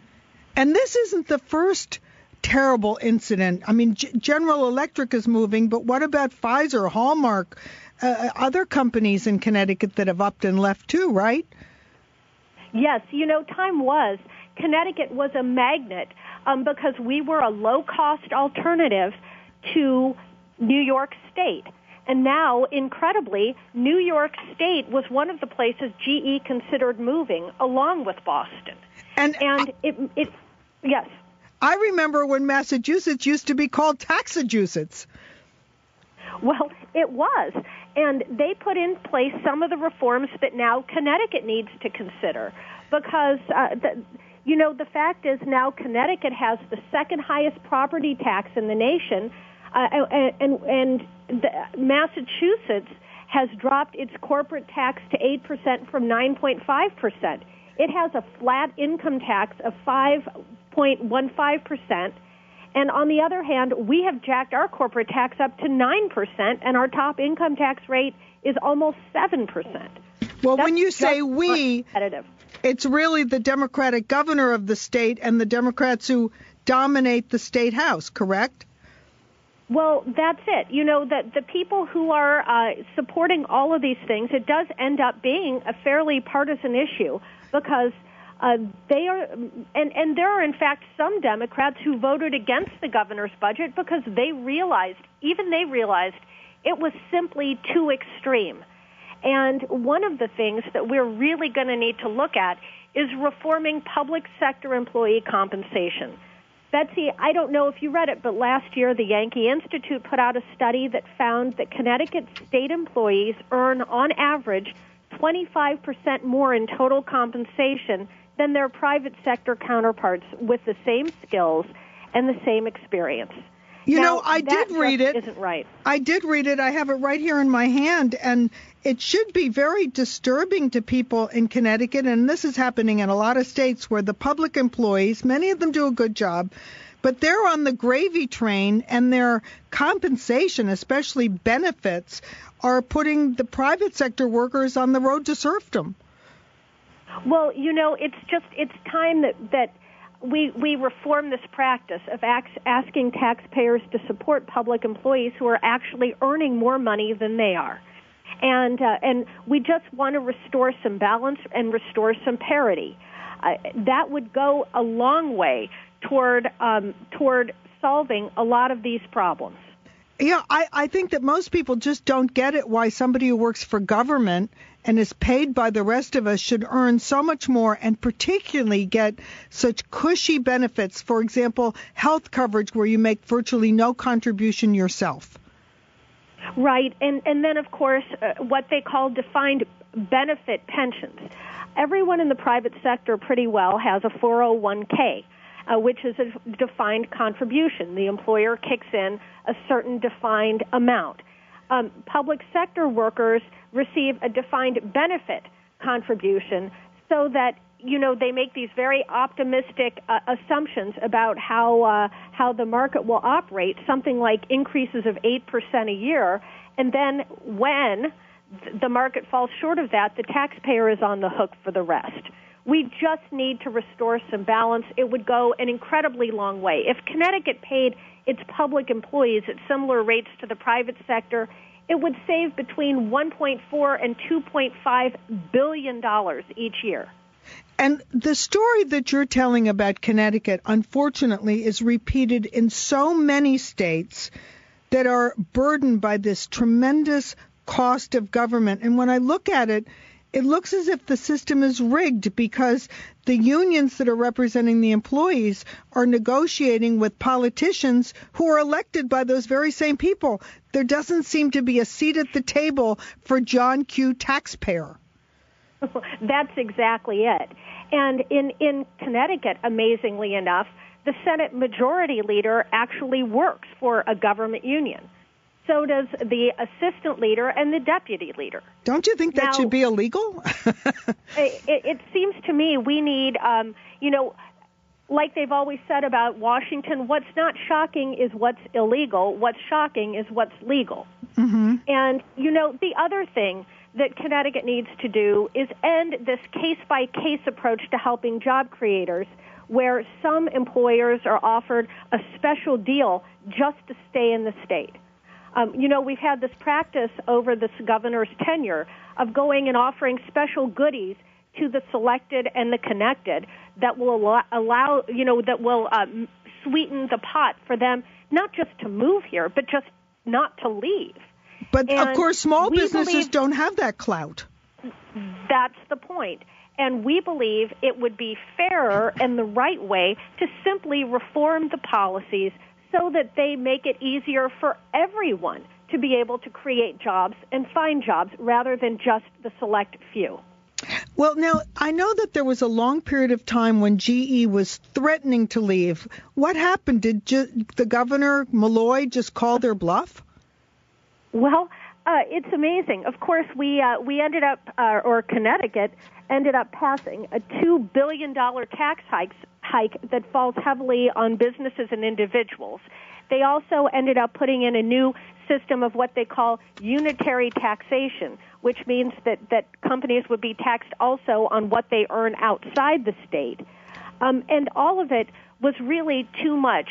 Speaker 2: And this isn't the first terrible incident. I mean, G- General Electric is moving, but what about Pfizer, Hallmark, uh, other companies in Connecticut that have upped and left too, right?
Speaker 6: Yes, you know, time was. Connecticut was a magnet um, because we were a low-cost alternative to New York State. And now, incredibly, New York State was one of the places G E considered moving, along with Boston.
Speaker 2: And,
Speaker 6: and it, it, yes.
Speaker 2: I remember when Massachusetts used to be called Taxachusetts.
Speaker 6: Well, it was. And they put in place some of the reforms that now Connecticut needs to consider. Because, uh, the, you know, the fact is now Connecticut has the second highest property tax in the nation, uh, and, and, and the, Massachusetts has dropped its corporate tax to eight percent from nine point five percent. It has a flat income tax of five point one five percent. And on the other hand, we have jacked our corporate tax up to nine percent, and our top income tax rate is almost seven percent.
Speaker 2: Well,
Speaker 6: That's
Speaker 2: when you say we, it's really the Democratic governor of the state and the Democrats who dominate the state house, correct?
Speaker 6: Well, that's it. You know, the, the people who are uh, supporting all of these things, it does end up being a fairly partisan issue because uh, they are, and, and there are in fact some Democrats who voted against the governor's budget because they realized, even they realized, it was simply too extreme. And one of the things that we're really going to need to look at is reforming public sector employee compensation. Betsy, I don't know if you read it, but last year the Yankee Institute put out a study that found that Connecticut state employees earn, on average, twenty-five percent more in total compensation than their private sector counterparts with the same skills and the same experience.
Speaker 2: You
Speaker 6: now,
Speaker 2: know, I
Speaker 6: that
Speaker 2: did read it.
Speaker 6: Isn't right.
Speaker 2: I did read it. I have it right here in my hand, and it should be very disturbing to people in Connecticut, and this is happening in a lot of states where the public employees, many of them do a good job, but they're on the gravy train, and their compensation, especially benefits, are putting the private sector workers on the road to serfdom.
Speaker 6: Well, you know, it's just, it's time that, that we, we reform this practice of ax, asking taxpayers to support public employees who are actually earning more money than they are. And uh, and we just want to restore some balance and restore some parity. Uh, that would go a long way toward um, toward solving a lot of these problems.
Speaker 2: Yeah, I, I think that most people just don't get it why somebody who works for government and is paid by the rest of us should earn so much more and particularly get such cushy benefits. For example, health coverage where you make virtually no contribution yourself.
Speaker 6: Right, and, and then, of course, uh, what they call defined benefit pensions. Everyone in the private sector pretty well has a four oh one k, uh, which is a defined contribution. The employer kicks in a certain defined amount. Um, public sector workers receive a defined benefit contribution so that, you know, they make these very optimistic uh, assumptions about how uh, how the market will operate, something like increases of eight percent a year, and then when the market falls short of that, the taxpayer is on the hook for the rest. We just need to restore some balance. It would go an incredibly long way. If Connecticut paid its public employees at similar rates to the private sector, it would save between one point four and two point five billion dollars each year.
Speaker 2: And the story that you're telling about Connecticut, unfortunately, is repeated in so many states that are burdened by this tremendous cost of government. And when I look at it, it looks as if the system is rigged because the unions that are representing the employees are negotiating with politicians who are elected by those very same people. There doesn't seem to be a seat at the table for John Q. taxpayer.
Speaker 6: That's exactly it. And in, in Connecticut, amazingly enough, the Senate Majority Leader actually works for a government union. So does the Assistant Leader and the Deputy Leader.
Speaker 2: Don't you think that
Speaker 6: now,
Speaker 2: should be illegal?
Speaker 6: it, it seems to me we need, um, you know, like they've always said about Washington, what's not shocking is what's illegal. What's shocking is what's legal.
Speaker 2: Mm-hmm.
Speaker 6: And, you know, the other thing that Connecticut needs to do is end this case-by-case approach to helping job creators where some employers are offered a special deal just to stay in the state. Um, you know, we've had this practice over this governor's tenure of going and offering special goodies to the selected and the connected that will allow, allow you know, that will um, sweeten the pot for them not just to move here, but just not to leave.
Speaker 2: But,
Speaker 6: and
Speaker 2: of course, small businesses
Speaker 6: believe,
Speaker 2: don't have that clout.
Speaker 6: That's the point. And we believe it would be fairer and the right way to simply reform the policies so that they make it easier for everyone to be able to create jobs and find jobs rather than just the select few.
Speaker 2: Well, now, I know that there was a long period of time when G E was threatening to leave. What happened? Did ju- the governor, Malloy, just call their bluff?
Speaker 6: Well, uh, it's amazing. Of course, we uh, we ended up, uh, or Connecticut ended up passing a two billion dollars tax hike, hike that falls heavily on businesses and individuals. They also ended up putting in a new system of what they call unitary taxation, which means that, that companies would be taxed also on what they earn outside the state. Um, and all of it was really too much,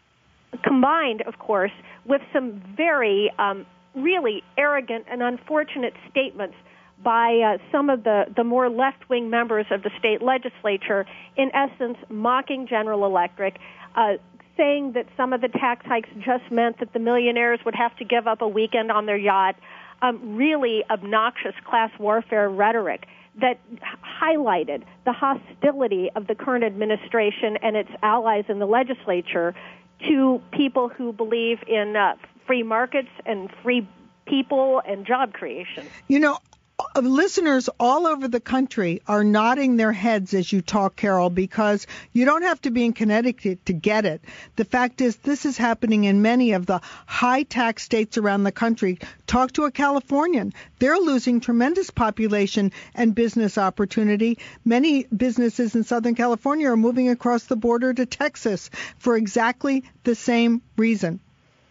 Speaker 6: combined, of course, with some very, um, really arrogant and unfortunate statements by uh, some of the, the more left-wing members of the state legislature, in essence mocking General Electric, uh, saying that some of the tax hikes just meant that the millionaires would have to give up a weekend on their yacht, um, really obnoxious class warfare rhetoric that highlighted the hostility of the current administration and its allies in the legislature to people who believe in uh, free markets and free people and job creation.
Speaker 2: You know, listeners all over the country are nodding their heads as you talk, Carol, because you don't have to be in Connecticut to get it. The fact is, this is happening in many of the high-tax states around the country. Talk to a Californian. They're losing tremendous population and business opportunity. Many businesses in Southern California are moving across the border to Texas for exactly the same reason.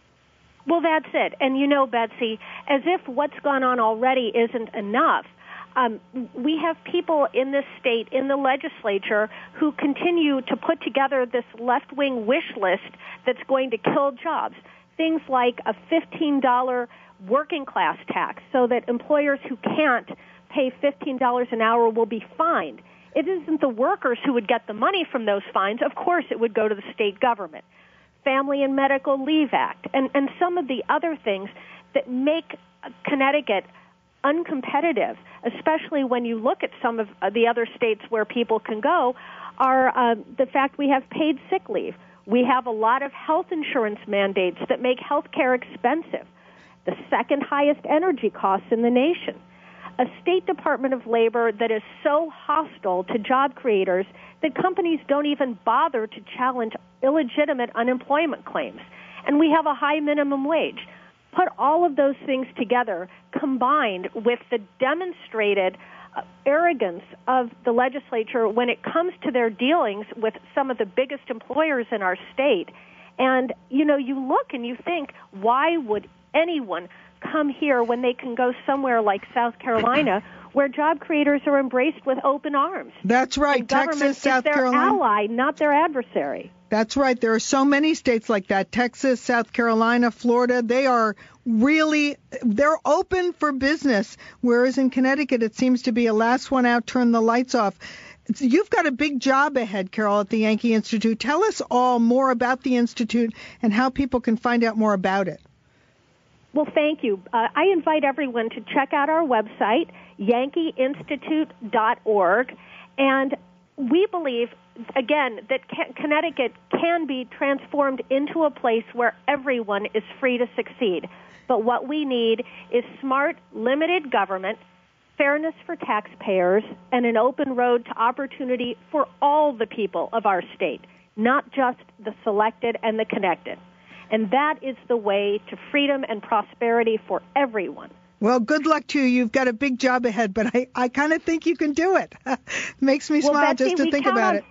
Speaker 6: Well, that's it. And you know, Betsy, as if what's gone on already isn't enough, um, we have people in this state, in the legislature, who continue to put together this left-wing wish list that's going to kill jobs. Things like a fifteen dollars working-class tax so that employers who can't pay fifteen dollars an hour will be fined. It isn't the workers who would get the money from those fines. Of course, it would go to the state government. Family and Medical Leave Act, and, and some of the other things that make Connecticut uncompetitive, especially when you look at some of the other states where people can go, are uh, the fact we have paid sick leave. We have a lot of health insurance mandates that make health care expensive, the second highest energy costs in the nation, a State Department of Labor that is so hostile to job creators that companies don't even bother to challenge illegitimate unemployment claims. And we have a high minimum wage. Put all of those things together, combined with the demonstrated uh, arrogance of the legislature when it comes to their dealings with some of the biggest employers in our state. And, you know, you look and you think, why would anyone come here when they can go somewhere like South Carolina, where job creators are embraced with open arms?
Speaker 2: That's right.
Speaker 6: And
Speaker 2: Texas, South
Speaker 6: their
Speaker 2: Carolina.
Speaker 6: ally, not their adversary.
Speaker 2: That's right. There are so many states like that. Texas, South Carolina, Florida. They are really, they're open for business. Whereas in Connecticut, it seems to be a last one out, turn the lights off. You've got a big job ahead, Carol, at the Yankee Institute. Tell us all more about the Institute and how people can find out more about it.
Speaker 6: Well, thank you. Uh, I invite everyone to check out our website, yankee institute dot org, and we believe, again, that Connecticut can be transformed into a place where everyone is free to succeed. But what we need is smart, limited government, fairness for taxpayers, and an open road to opportunity for all the people of our state, not just the selected and the connected. And that is the way to freedom and prosperity for everyone.
Speaker 2: Well, good luck to you. You've got a big job ahead, but I, I kind of think you can do it. Makes me
Speaker 6: well,
Speaker 2: smile
Speaker 6: Betsy,
Speaker 2: just to think about
Speaker 6: on,
Speaker 2: it.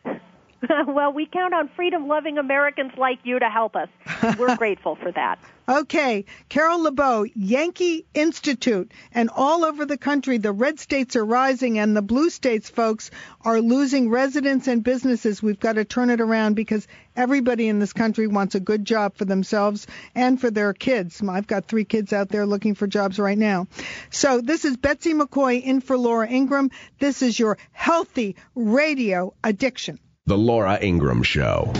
Speaker 6: Well, we count on freedom-loving Americans like you to help us. We're grateful for that.
Speaker 2: Okay, Carol LeBeau, Yankee Institute, and all over the country, the red states are rising and the blue states, folks, are losing residents and businesses. We've got to turn it around because everybody in this country wants a good job for themselves and for their kids. I've got three kids out there looking for jobs right now. So this is Betsy McCoy in for Laura Ingraham. This is your Healthy Radio Addiction.
Speaker 7: The Laura Ingraham Show.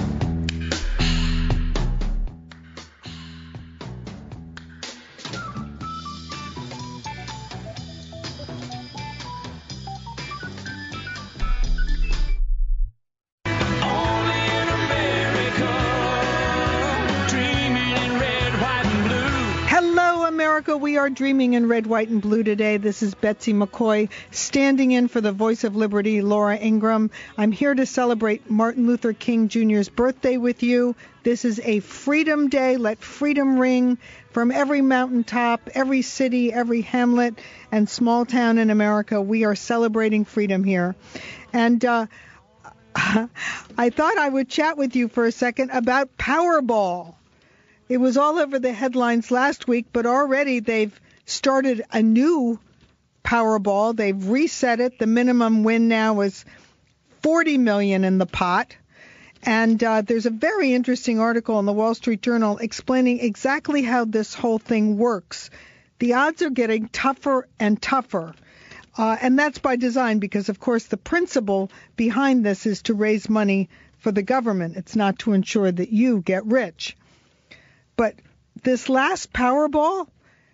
Speaker 2: America, we are dreaming in red, white, and blue today. This is Betsy McCoy standing in for the Voice of Liberty, Laura Ingraham. I'm here to celebrate Martin Luther King Junior's birthday with you. This is a Freedom Day. Let freedom ring from every mountaintop, every city, every hamlet, and small town in America. We are celebrating freedom here. And uh, I thought I would chat with you for a second about Powerball. It was all over the headlines last week, but already they've started a new Powerball. They've reset it. The minimum win now is forty million dollars in the pot. And uh, there's a very interesting article in the Wall Street Journal explaining exactly how this whole thing works. The odds are getting tougher and tougher. Uh, and that's by design because, of course, the principle behind this is to raise money for the government. It's not to ensure that you get rich. But this last Powerball,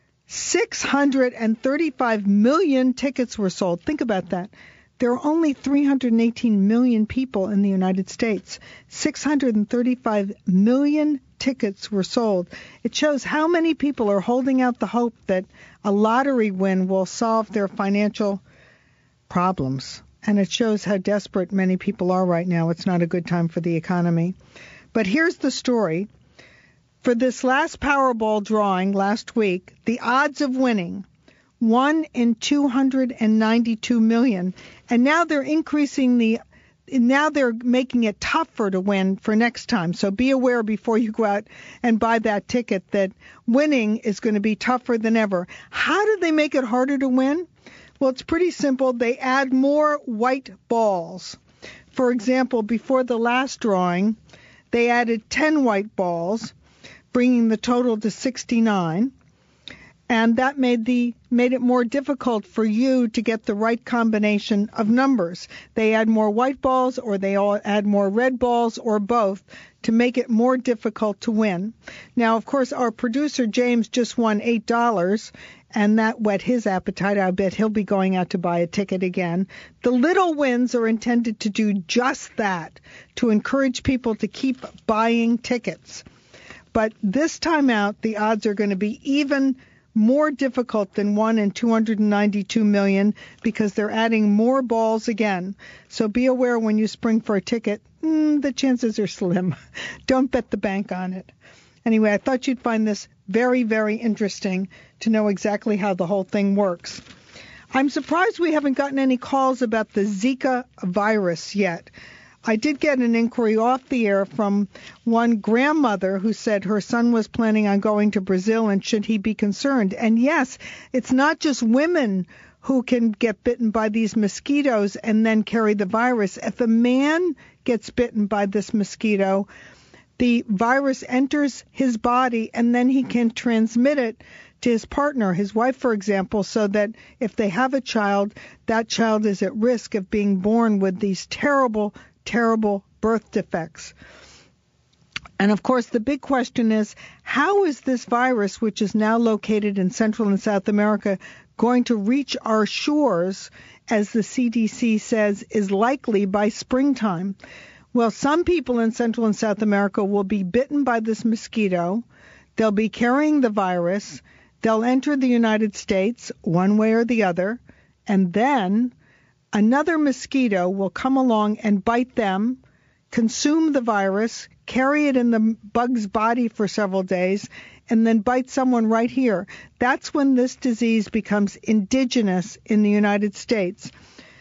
Speaker 2: six hundred thirty-five million tickets were sold. Think about that. There are only three hundred eighteen million people in the United States. six hundred thirty-five million tickets were sold. It shows how many people are holding out the hope that a lottery win will solve their financial problems. And it shows how desperate many people are right now. It's not a good time for the economy. But here's the story. For this last Powerball drawing last week, the odds of winning, one in two hundred ninety-two million. And now they're increasing the, now they're making it tougher to win for next time. So be aware before you go out and buy that ticket that winning is going to be tougher than ever. How did they make it harder to win? Well, it's pretty simple. They add more white balls. For example, before the last drawing, they added ten white balls, bringing the total to sixty-nine. And that made the made it more difficult for you to get the right combination of numbers. They add more white balls, or they all add more red balls, or both, to make it more difficult to win. Now, of course, our producer James just won eight dollars, and that whet his appetite. I bet he'll be going out to buy a ticket again. The little wins are intended to do just that, to encourage people to keep buying tickets. But this time out, the odds are going to be even more difficult than one in two hundred ninety-two million because they're adding more balls again. So be aware when you spring for a ticket, mm, the chances are slim. Don't bet the bank on it. Anyway, I thought you'd find this very, very interesting to know exactly how the whole thing works. I'm surprised we haven't gotten any calls about the Zika virus yet. I did get an inquiry off the air from one grandmother who said her son was planning on going to Brazil and should he be concerned. And yes, it's not just women who can get bitten by these mosquitoes and then carry the virus. If a man gets bitten by this mosquito, the virus enters his body and then he can transmit it to his partner, his wife, for example, so that if they have a child, that child is at risk of being born with these terrible terrible birth defects. And of course, the big question is, how is this virus, which is now located in Central and South America, going to reach our shores, as the C D C says is likely by springtime? Well, some people in Central and South America will be bitten by this mosquito. They'll be carrying the virus. They'll enter the United States one way or the other, and then another mosquito will come along and bite them, consume the virus, carry it in the bug's body for several days, and then bite someone right here. That's when this disease becomes indigenous in the United States.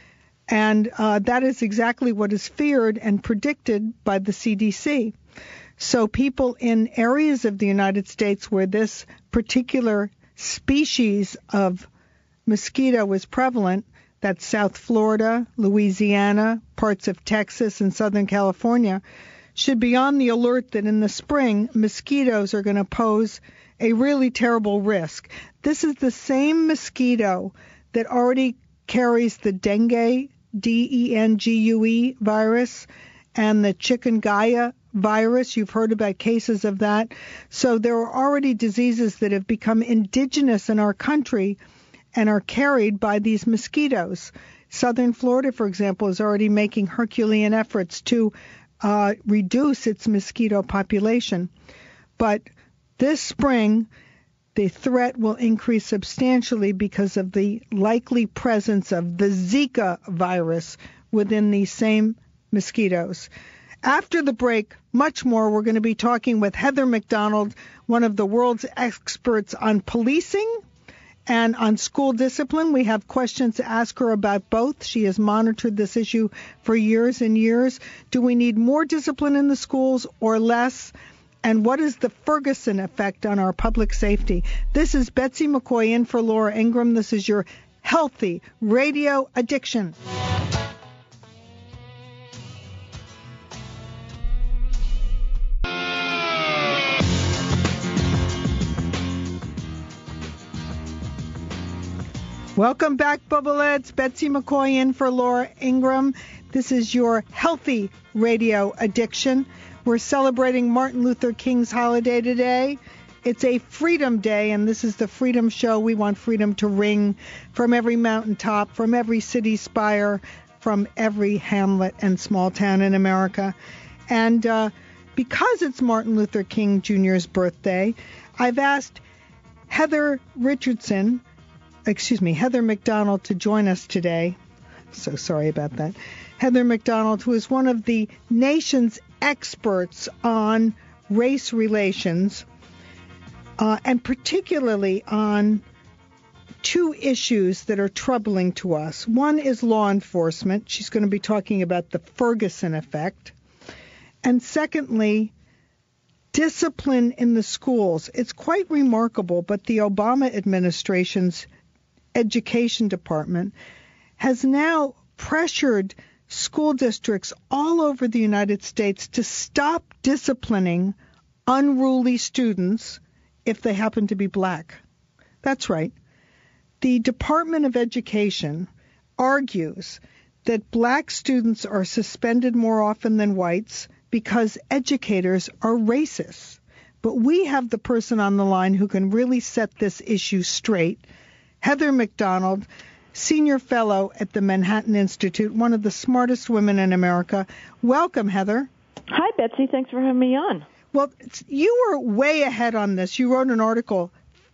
Speaker 2: And uh, that is exactly what is feared and predicted by the C D C. So people in areas of the United States where this particular species of mosquito is prevalent, that's South Florida, Louisiana, parts of Texas, and Southern California, should be on the alert that in the spring, mosquitoes are going to pose a really terrible risk. This is the same mosquito that already carries the dengue, D E N G U E virus, and the chikungunya virus. You've heard about cases of that. So there are already diseases that have become indigenous in our country and are carried by these mosquitoes. Southern Florida, for example, is already making Herculean efforts to uh, reduce its mosquito population. But this spring, the threat will increase substantially because of the likely presence of the Zika virus within these same mosquitoes. After the break, much more. We're going to be talking with Heather McDonald, one of the world's experts on policing and on school discipline. We have questions to ask her about both. She has monitored this issue for years and years. Do we need more discipline in the schools or less? And what is the Ferguson effect on our public safety? This is Betsy McCoy in for Laura Ingraham. This is your Healthy Radio Addiction. Welcome back, Bubbleheads. Betsy McCoy in for Laura Ingraham. This is your Healthy Radio Addiction. We're celebrating Martin Luther King's holiday today. It's a Freedom Day, and this is the Freedom Show. We want freedom to ring from every mountaintop, from every city spire, from every hamlet and small town in America. And uh, because it's Martin Luther King Junior's birthday, I've asked Heather Richardson, excuse me, Heather McDonald to join us today. So sorry about that. Heather McDonald, who is one of the nation's experts on race relations, uh, and particularly on two issues that are troubling to us. One is law enforcement. She's going to be talking about the Ferguson effect. And secondly, discipline in the schools. It's quite remarkable, but the Obama administration's Education Department has now pressured school districts all over the United States to stop disciplining unruly students if they happen to be black. That's right. The Department of Education argues that black students are suspended more often than whites because educators are racist. But we have the person on the line who can really set this issue straight. Heather McDonald, Senior Fellow at the Manhattan Institute, one of the smartest women in America. Welcome, Heather.
Speaker 8: Hi, Betsy. Thanks for having me on.
Speaker 2: Well, you were way ahead on this. You wrote an article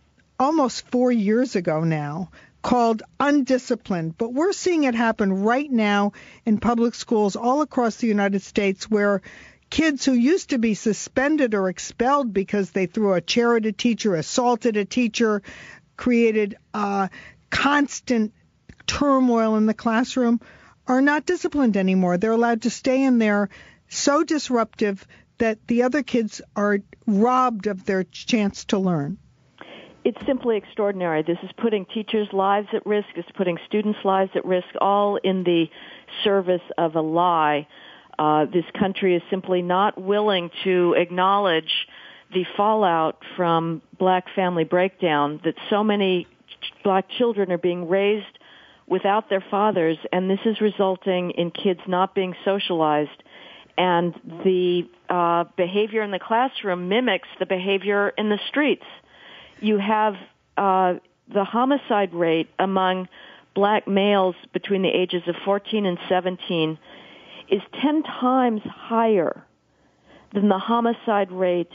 Speaker 2: almost four years ago now called Undisciplined, but we're seeing it happen right now in public schools all across the United States where kids who used to be suspended or expelled because they threw a chair at a teacher, assaulted a teacher, created uh, constant turmoil in the classroom, are not disciplined anymore. They're allowed to stay in there so disruptive that the other kids are robbed of their chance to learn.
Speaker 8: It's simply extraordinary. This is putting teachers' lives at risk. It's putting students' lives at risk, all in the service of a lie. Uh, this country is simply not willing to acknowledge the fallout from black family breakdown, that so many ch- black children are being raised without their fathers, and this is resulting in kids not being socialized. And the uh, behavior in the classroom mimics the behavior in the streets. You have uh, the homicide rate among black males between the ages of fourteen and seventeen is ten times higher than the homicide rate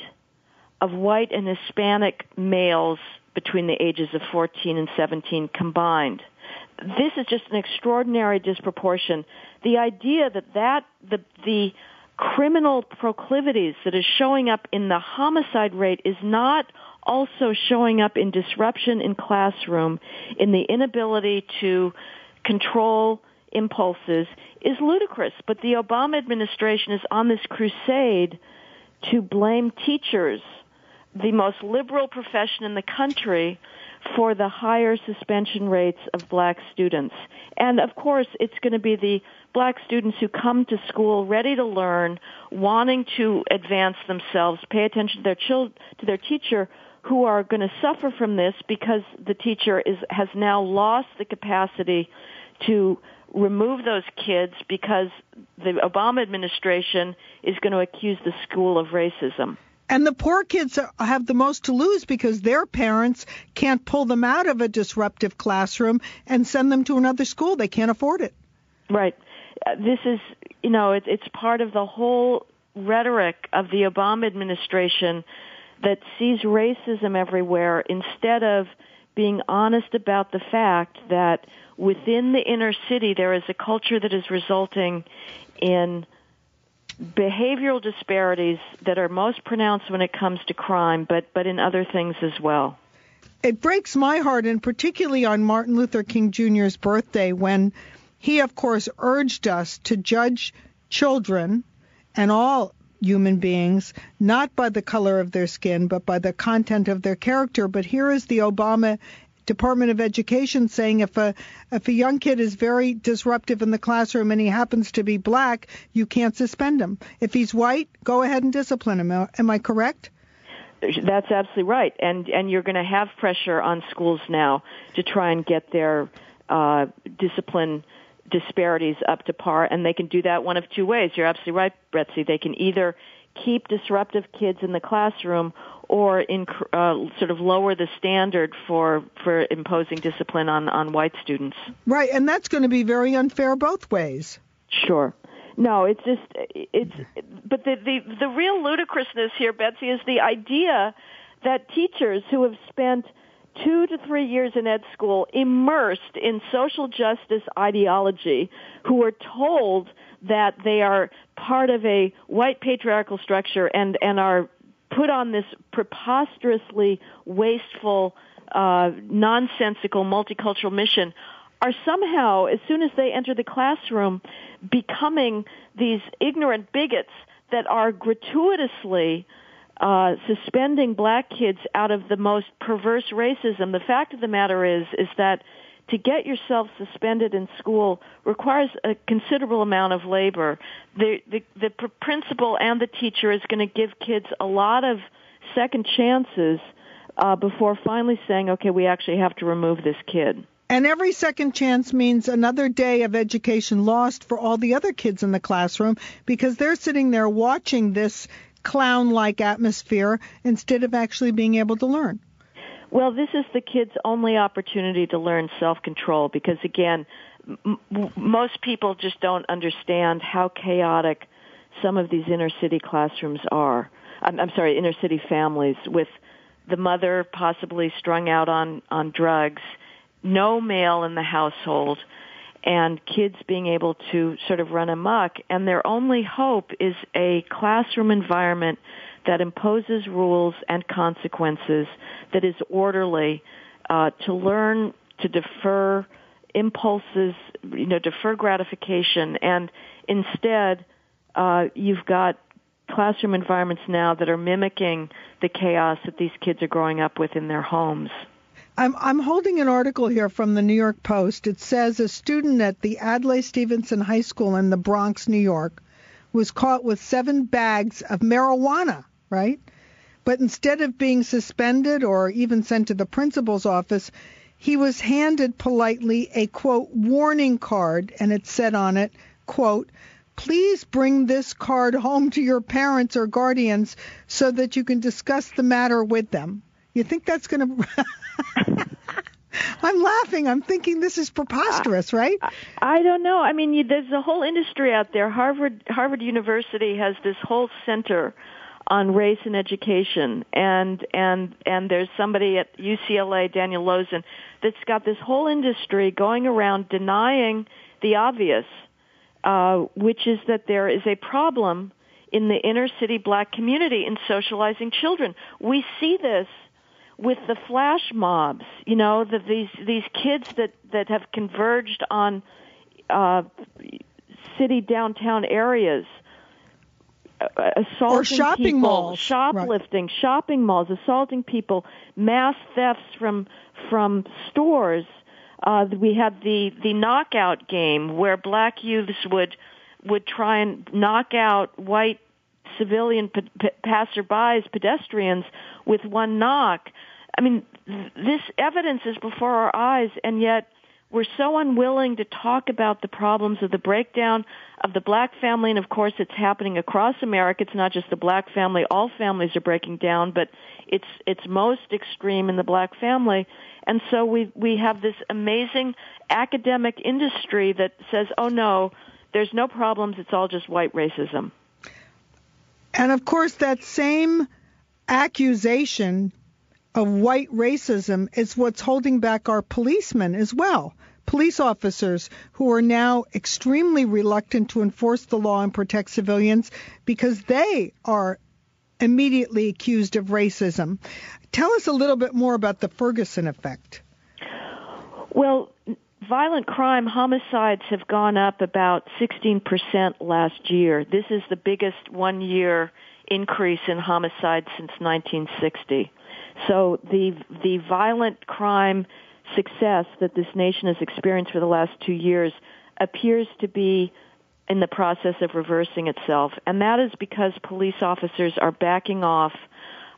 Speaker 8: of white and Hispanic males between the ages of fourteen and seventeen combined. This is just an extraordinary disproportion. The idea that, that the, the criminal proclivities that is showing up in the homicide rate is not also showing up in disruption in classroom, in the inability to control impulses, is ludicrous. But the Obama administration is on this crusade to blame teachers, the most liberal profession in the country, for the higher suspension rates of black students. And, of course, it's going to be the black students who come to school ready to learn, wanting to advance themselves, pay attention to their chil- to their teacher, who are going to suffer from this because the teacher is has now lost the capacity to remove those kids because the Obama administration is going to accuse the school of racism.
Speaker 2: And the poor kids have the most to lose because their parents can't pull them out of a disruptive classroom and send them to another school. They can't afford it.
Speaker 8: Right. Uh, this is, you know, it, it's part of the whole rhetoric of the Obama administration that sees racism everywhere instead of being honest about the fact that within the inner city there is a culture that is resulting in behavioral disparities that are most pronounced when it comes to crime, but, but in other things as well.
Speaker 2: It breaks my heart, and particularly on Martin Luther King Junior's birthday, when he, of course, urged us to judge children and all human beings, not by the color of their skin, but by the content of their character. But here is the Obama Department of Education saying if a if a young kid is very disruptive in the classroom and he happens to be black, you can't suspend him. If he's white, go ahead and discipline him. Am I correct?
Speaker 8: That's absolutely right, and and you're going to have pressure on schools now to try and get their uh, discipline disparities up to par, and they can do that one of two ways. You're absolutely right, Betsy. They can either keep disruptive kids in the classroom or in, uh, sort of lower the standard for for imposing discipline on, on white students.
Speaker 2: Right, and that's going to be very unfair both ways.
Speaker 8: Sure. No, it's just, it's, but the, the, the real ludicrousness here, Betsy, is the idea that teachers who have spent two to three years in ed school immersed in social justice ideology, who are told that they are part of a white patriarchal structure and, and are put on this preposterously wasteful, uh, nonsensical multicultural mission, are somehow, as soon as they enter the classroom, becoming these ignorant bigots that are gratuitously uh, suspending black kids out of the most perverse racism. The fact of the matter is, is that to get yourself suspended in school requires a considerable amount of labor. The, the, the principal and the teacher is going to give kids a lot of second chances uh, before finally saying, okay, we actually have to remove this kid.
Speaker 2: And every second chance means another day of education lost for all the other kids in the classroom because they're sitting there watching this clown-like atmosphere instead of actually being able to learn.
Speaker 8: Well, this is the kids' only opportunity to learn self-control because, again, m- most people just don't understand how chaotic some of these inner-city classrooms are. I'm, I'm sorry, inner-city families with the mother possibly strung out on, on drugs, no male in the household, and kids being able to sort of run amok. And their only hope is a classroom environment that imposes rules and consequences, that is orderly, uh, to learn to defer impulses, you know, defer gratification. And instead, uh, you've got classroom environments now that are mimicking the chaos that these kids are growing up with in their homes.
Speaker 2: I'm, I'm holding an article here from the New York Post. It says a student at the Adlai Stevenson High School in the Bronx, New York, was caught with seven bags of marijuana, right? But instead of being suspended or even sent to the principal's office, he was handed politely a, quote, warning card, and it said on it, quote, please bring this card home to your parents or guardians so that you can discuss the matter with them. You think that's going to... I'm laughing. I'm thinking this is preposterous, right?
Speaker 8: I, I don't know. I mean, you, there's a whole industry out there. Harvard Harvard University has this whole center on race and education, and and and there's somebody at U C L A, Daniel Lozin, that's got this whole industry going around denying the obvious, uh, which is that there is a problem in the inner city black community in socializing children. We see this with the flash mobs, you know, the, these these kids that, that have converged on uh, city downtown areas, uh, assaulting
Speaker 2: or shopping
Speaker 8: people,
Speaker 2: malls,
Speaker 8: shoplifting,
Speaker 2: right.
Speaker 8: shopping malls, assaulting people, mass thefts from from stores. Uh, we had the the knockout game where black youths would would try and knock out white civilian p- p- passerbys, pedestrians, with one knock. I mean, th- this evidence is before our eyes, and yet we're so unwilling to talk about the problems of the breakdown of the black family, and of course it's happening across America. It's not just the black family. All families are breaking down, but it's it's most extreme in the black family. And so we we have this amazing academic industry that says, oh no, there's no problems, it's all just white racism.
Speaker 2: And of course, that same accusation of white racism is what's holding back our policemen as well. Police officers who are now extremely reluctant to enforce the law and protect civilians because they are immediately accused of racism. Tell us a little bit more about the Ferguson effect.
Speaker 8: Well, violent crime, homicides have gone up about sixteen percent last year. This is the biggest one-year increase in homicides since nineteen sixty. So the the violent crime success that this nation has experienced for the last two years appears to be in the process of reversing itself. And that is because police officers are backing off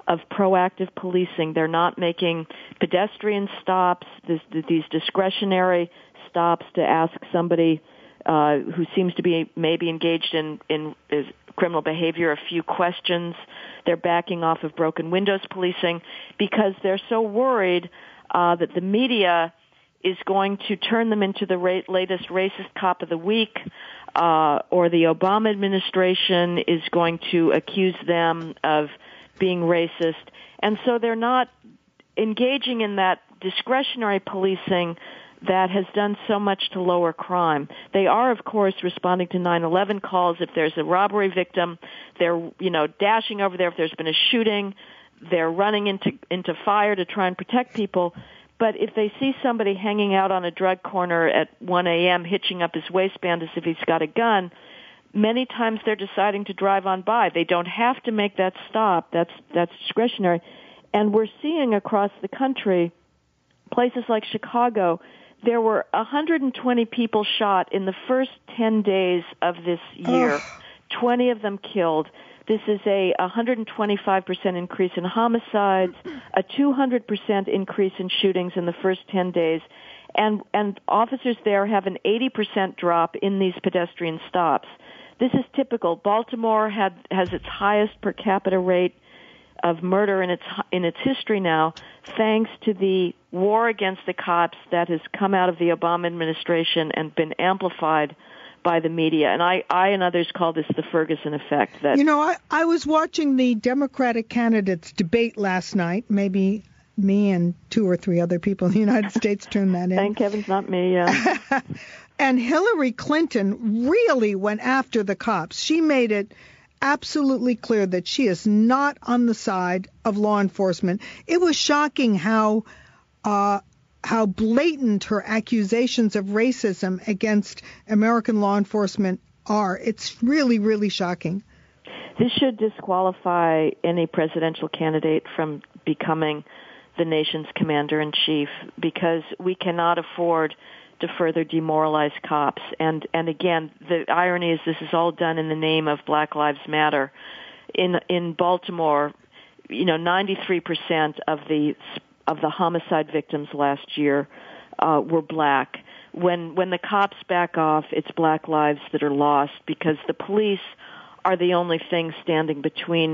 Speaker 8: of proactive policing. They're not making pedestrian stops, this, these discretionary stops to ask somebody uh, who seems to be maybe engaged in, in is criminal behavior a few questions. They're backing off of broken windows policing because they're so worried uh, that the media is going to turn them into the ra- latest racist cop of the week, uh, or the Obama administration is going to accuse them of being racist. And so they're not engaging in that discretionary policing that has done so much to lower crime. They are, of course, responding to nine eleven calls. If there's a robbery victim, they're, you know, dashing over there. If there's been a shooting, they're running into into fire to try and protect people. But if they see somebody hanging out on a drug corner at one a.m. hitching up his waistband as if he's got a gun, many times they're deciding to drive on by. They don't have to make that stop. That's that's discretionary. And we're seeing across the country, places like Chicago, there were one hundred twenty people shot in the first ten days of this year, oh. twenty of them killed. This is a one hundred twenty-five percent increase in homicides, a two hundred percent increase in shootings in the first ten days, and and officers there have an eighty percent drop in these pedestrian stops. This is typical. Baltimore had has its highest per capita rate of murder in its in its history now, thanks to the war against the cops that has come out of the Obama administration and been amplified by the media. And I, I and others call this the Ferguson effect. That
Speaker 2: You know, I, I was watching the Democratic candidates debate last night. Maybe me and two or three other people in the United States turned that in.
Speaker 8: Thank heavens, not me, yeah.
Speaker 2: And Hillary Clinton really went after the cops. She made it absolutely clear that she is not on the side of law enforcement. It was shocking how uh, how blatant her accusations of racism against American law enforcement are. It's really, really shocking.
Speaker 8: This should disqualify any presidential candidate from becoming the nation's commander-in-chief, because we cannot afford to further demoralize cops. And, and again, the irony is this is all done in the name of Black Lives Matter. In, in Baltimore, you know, ninety-three percent of the, of the homicide victims last year, uh, were black. When, when the cops back off, it's black lives that are lost, because the police are the only thing standing between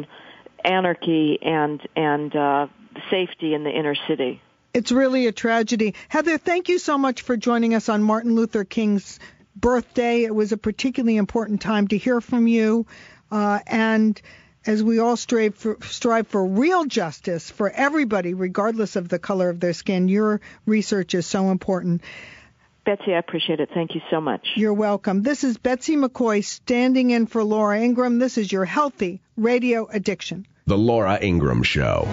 Speaker 8: anarchy and, and, uh, safety in the inner city.
Speaker 2: It's really a tragedy. Heather, thank you so much for joining us on Martin Luther King's birthday. It was a particularly important time to hear from you. Uh, and as we all strive for, strive for real justice for everybody, regardless of the color of their skin, your research is so important.
Speaker 8: Betsy, I appreciate it. Thank you so much.
Speaker 2: You're welcome. This is Betsy McCoy standing in for Laura Ingraham. This is your Healthy Radio Addiction.
Speaker 7: The Laura Ingraham Show.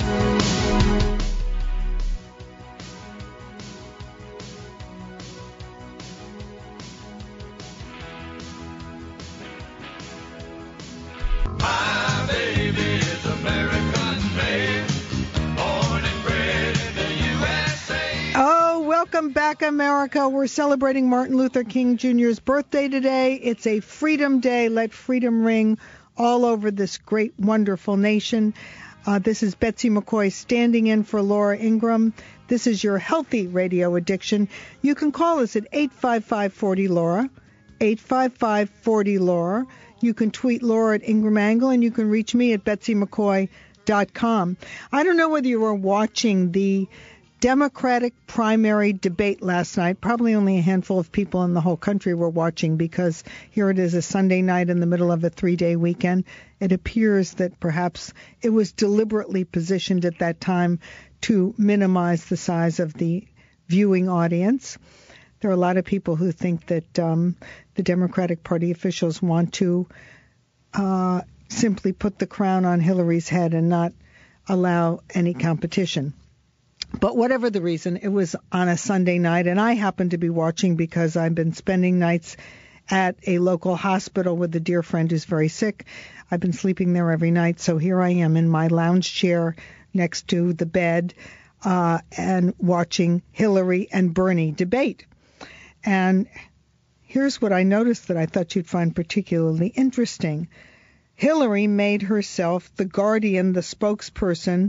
Speaker 2: Welcome back, America. We're celebrating Martin Luther King Junior's birthday today. It's a Freedom Day. Let freedom ring all over this great, wonderful nation. Uh, this is Betsy McCoy standing in for Laura Ingraham. This is your Healthy Radio Addiction. You can call us at eight five five, four zero, Laura, eight five five, four zero, Laura. You can tweet Laura at Ingram Angle, and you can reach me at betsy mccoy dot com. I don't know whether you were watching the Democratic primary debate last night. Probably only a handful of people in the whole country were watching, because here it is, a Sunday night in the middle of a three-day weekend. It appears that perhaps it was deliberately positioned at that time to minimize the size of the viewing audience. There are a lot of people who think that um, the Democratic Party officials want to uh, simply put the crown on Hillary's head and not allow any competition. But whatever the reason, it was on a Sunday night, and I happened to be watching because I've been spending nights at a local hospital with a dear friend who's very sick. I've been sleeping there every night, so here I am in my lounge chair next to the bed uh, and watching Hillary and Bernie debate. And here's what I noticed that I thought you'd find particularly interesting. Hillary made herself the guardian, the spokesperson,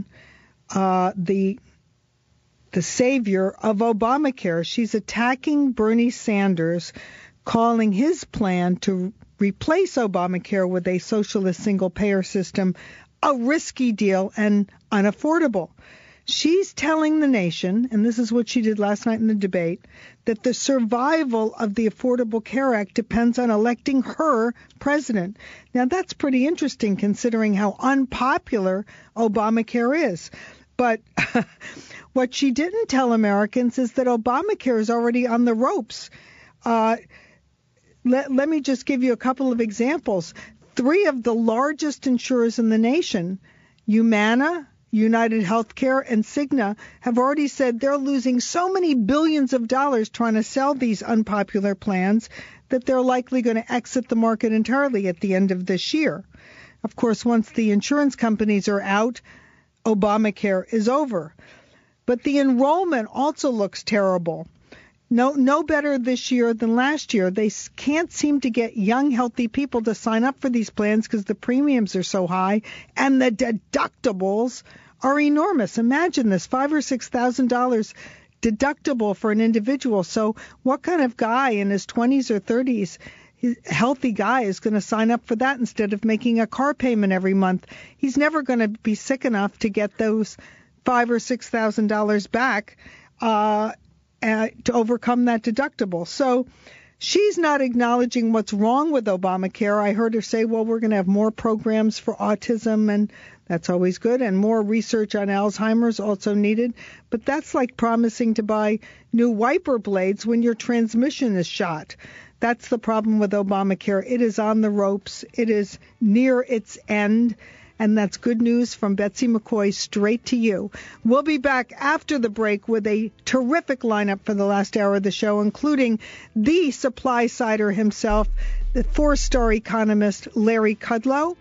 Speaker 2: uh, the the savior of Obamacare. She's attacking Bernie Sanders, calling his plan to replace Obamacare with a socialist single-payer system a risky deal and unaffordable. She's telling the nation, and this is what she did last night in the debate, that the survival of the Affordable Care Act depends on electing her president. Now, that's pretty interesting considering how unpopular Obamacare is. But what she didn't tell Americans is that Obamacare is already on the ropes. Uh, let, let me just give you a couple of examples. Three of the largest insurers in the nation, Humana, United Healthcare, and Cigna, have already said they're losing so many billions of dollars trying to sell these unpopular plans that they're likely going to exit the market entirely at the end of this year. Of course, once the insurance companies are out, Obamacare is over. But the enrollment also looks terrible. No, no better this year than last year. They can't seem to get young, healthy people to sign up for these plans because the premiums are so high and the deductibles are enormous. Imagine this, five or six thousand dollars deductible for an individual. So, what kind of guy in his twenties or thirties, healthy guy, is going to sign up for that instead of making a car payment every month? He's never going to be sick enough to get those five or six thousand dollars back. Uh, Uh, to overcome that deductible. So she's not acknowledging what's wrong with Obamacare. I heard her say, well, we're going to have more programs for autism, and that's always good, and more research on Alzheimer's also needed. But that's like promising to buy new wiper blades when your transmission is shot. That's the problem with Obamacare. It is on the ropes. It is near its end. And that's good news from Betsy McCoy straight to you. We'll be back after the break with a terrific lineup for the last hour of the show, including the supply sider himself, the four-star economist Larry Kudlow.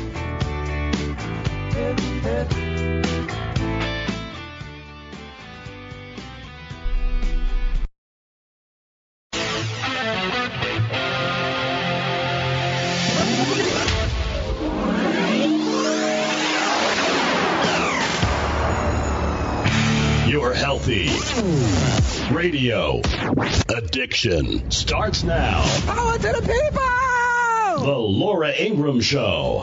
Speaker 1: Your Healthy Radio Addiction starts now.
Speaker 4: Power to the people!
Speaker 1: The Laura Ingraham Show.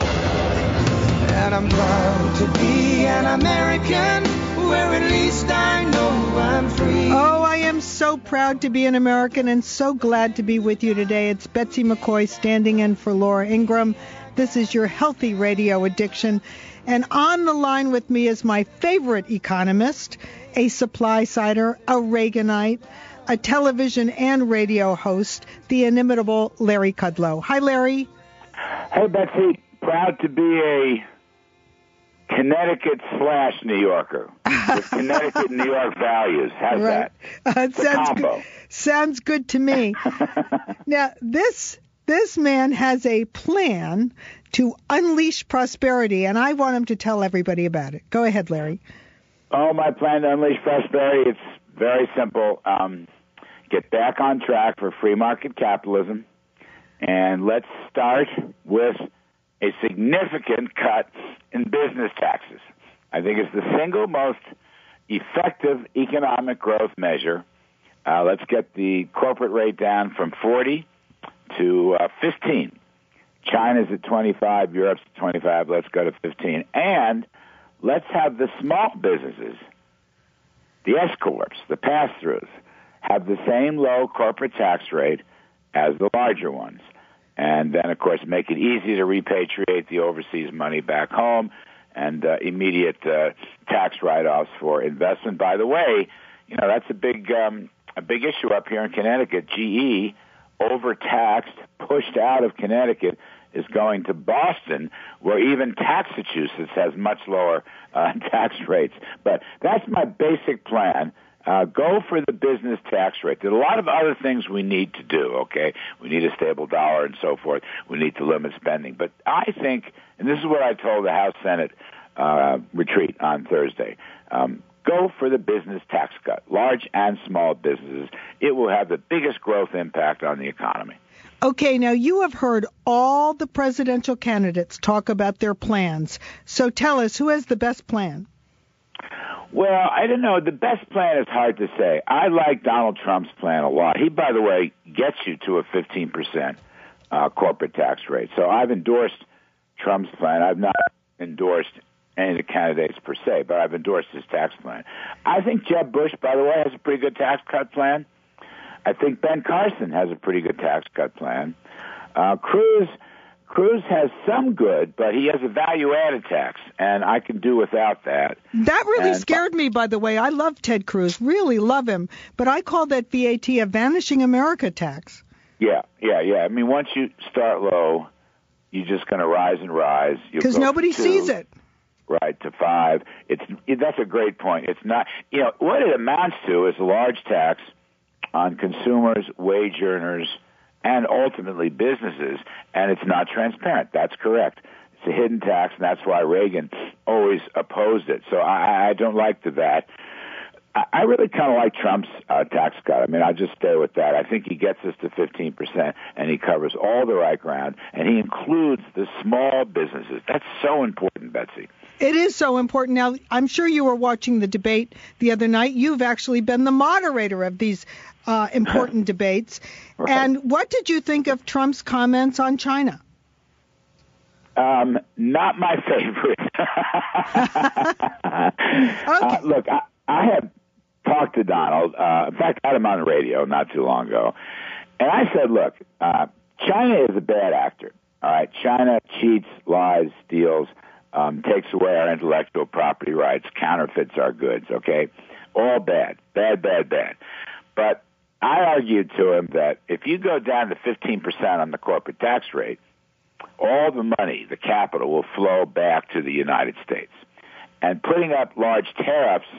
Speaker 4: And I'm proud to be an American, where at least I know I'm free.
Speaker 2: Oh, I am so proud to be an American and so glad to be with you today. It's Betsy McCoy standing in for Laura Ingraham. This is your Healthy Radio Addiction. And on the line with me is my favorite economist, a supply sider, a Reaganite, a television and radio host, the inimitable Larry Kudlow. Hi, Larry.
Speaker 9: Hey, Betsy. Proud to be a Connecticut slash New Yorker with Connecticut and New York values. How's
Speaker 2: right.
Speaker 9: that?
Speaker 2: Uh, sounds good. Sounds good to me. Now, this this man has a plan to unleash prosperity, and I want him to tell everybody about it. Go ahead, Larry.
Speaker 9: Oh, my plan to unleash prosperity, it's very simple. Um, get back on track for free market capitalism, and let's start with a significant cut in business taxes. I think it's the single most effective economic growth measure. Uh, let's get the corporate rate down from forty to uh, fifteen. China's at twenty-five, Europe's at twenty-five, let's go to fifteen. And let's have the small businesses, the S-corps, the pass-throughs, have the same low corporate tax rate as the larger ones. And then, of course, make it easy to repatriate the overseas money back home and uh, immediate uh, tax write-offs for investment. By the way, you know, that's a big um, a big issue up here in Connecticut. G E, overtaxed, pushed out of Connecticut, is going to Boston, where even Massachusetts has much lower uh, tax rates. But that's my basic plan. Uh, go for the business tax rate. There's a lot of other things we need to do, okay? We need a stable dollar and so forth. We need to limit spending. But I think, and this is what I told the House Senate uh, retreat on Thursday, um, go for the business tax cut, large and small businesses. It will have the biggest growth impact on the economy.
Speaker 2: Okay, now you have heard all the presidential candidates talk about their plans. So tell us, who has the best plan?
Speaker 9: Well, I don't know. The best plan is hard to say. I like Donald Trump's plan a lot. He, by the way, gets you to a fifteen percent uh, corporate tax rate. So I've endorsed Trump's plan. I've not endorsed any of the candidates per se, but I've endorsed his tax plan. I think Jeb Bush, by the way, has a pretty good tax cut plan. I think Ben Carson has a pretty good tax cut plan. Uh, Cruz... Cruz has some good, but he has a value-added tax, and I can do without that.
Speaker 2: That really
Speaker 9: and,
Speaker 2: scared me, by the way. I love Ted Cruz, really love him, but I call that V A T a Vanishing America tax.
Speaker 9: Yeah, yeah, yeah. I mean, once you start low, you're just going to rise and rise.
Speaker 2: Because nobody
Speaker 9: two,
Speaker 2: sees it.
Speaker 9: Right, to five. It's That's a great point. It's not, you know, what it amounts to is a large tax on consumers, wage earners, and ultimately businesses, and it's not transparent. That's correct. It's a hidden tax, and that's why Reagan always opposed it. So I, I don't like the that. I, I really kind of like Trump's uh, tax cut. I mean, I'll just stay with that. I think he gets us to fifteen percent, and he covers all the right ground, and he includes the small businesses. That's so important, Betsy.
Speaker 2: It is so important. Now, I'm sure you were watching the debate the other night. You've actually been the moderator of these uh, important debates.
Speaker 9: Right.
Speaker 2: And what did you think of Trump's comments on China?
Speaker 9: Um, not my favorite.
Speaker 2: Okay.
Speaker 9: uh, look, I, I have talked to Donald. Uh, in fact, I had him on the radio not too long ago. And I said, look, uh, China is a bad actor. All right, China cheats, lies, steals, um, takes away our intellectual property rights, counterfeits our goods, okay? All bad, bad, bad, bad. But I argued to him that if you go down to fifteen percent on the corporate tax rate, all the money, the capital, will flow back to the United States. And putting up large tariffs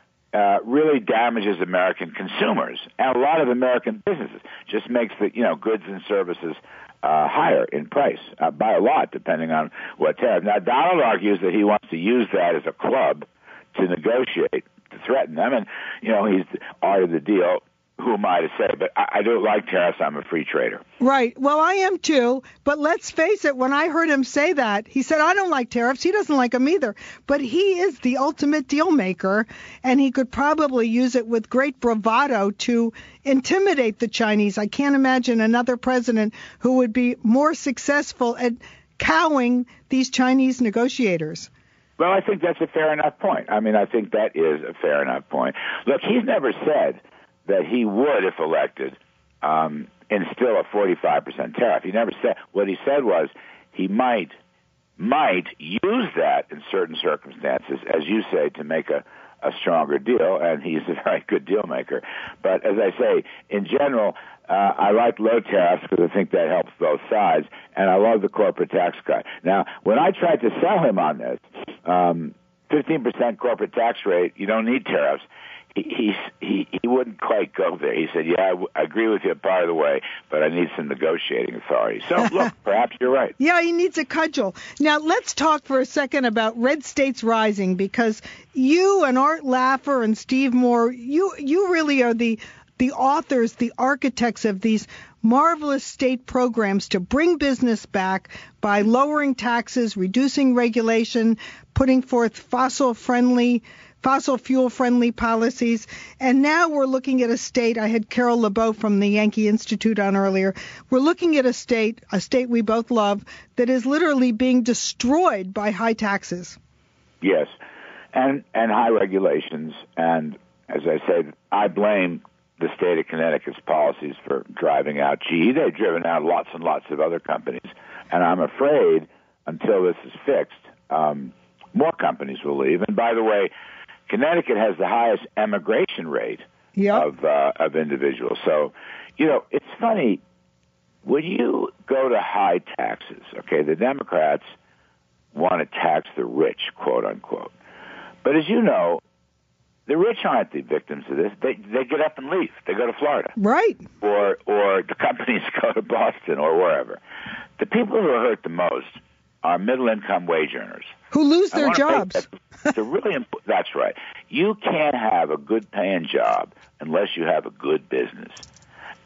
Speaker 9: uh, really damages American consumers and a lot of American businesses. Just makes the, you know, goods and services uh, higher in price uh, by a lot, depending on what tariff. Now, Donald argues that he wants to use that as a club to negotiate, to threaten them. And, you know, he's art of the deal. Who am I to say? But I, I don't like tariffs. I'm a free trader.
Speaker 2: Right. Well, I am too. But let's face it, when I heard him say that, he said, I don't like tariffs. He doesn't like them either. But he is the ultimate deal maker, and he could probably use it with great bravado to intimidate the Chinese. I can't imagine another president who would be more successful at cowing these Chinese negotiators.
Speaker 9: Well, I think that's a fair enough point. I mean, I think that is a fair enough point. Look, he's never said that he would, if elected, um, instill a forty-five percent tariff. He never said. What he said was he might might use that in certain circumstances, as you say, to make a, a stronger deal, and he's a very good deal maker. But as I say, in general, uh, I like low tariffs because I think that helps both sides, and I love the corporate tax cut. Now, when I tried to sell him on this, um, fifteen percent corporate tax rate, you don't need tariffs. He, he he wouldn't quite go there. He said, yeah, I, w- I agree with you part of the way, but I need some negotiating authority. So, look, perhaps you're right.
Speaker 2: Yeah, he needs a cudgel. Now, let's talk for a second about red states rising, because you and Art Laffer and Steve Moore, you you really are the the authors, the architects of these marvelous state programs to bring business back by lowering taxes, reducing regulation, putting forth fossil-friendly fossil fuel-friendly policies. And now we're looking at a state, I had Carol LeBeau from the Yankee Institute on earlier, we're looking at a state, a state we both love, that is literally being destroyed by high taxes.
Speaker 9: Yes, and and high regulations. And as I said, I blame the state of Connecticut's policies for driving out G E. They've driven out lots and lots of other companies. And I'm afraid until this is fixed, um, more companies will leave. And by the way, Connecticut has the highest emigration rate
Speaker 2: yep.
Speaker 9: of uh, of individuals. So, you know, it's funny, when you go to high taxes, okay, the Democrats want to tax the rich, quote unquote. But as you know, the rich aren't the victims of this. They they get up and leave. They go to Florida.
Speaker 2: Right.
Speaker 9: Or or the companies go to Boston or wherever. The people who are hurt the most are middle-income wage earners.
Speaker 2: Who lose their jobs.
Speaker 9: It's a really imp- that's right. You can't have a good-paying job unless you have a good business.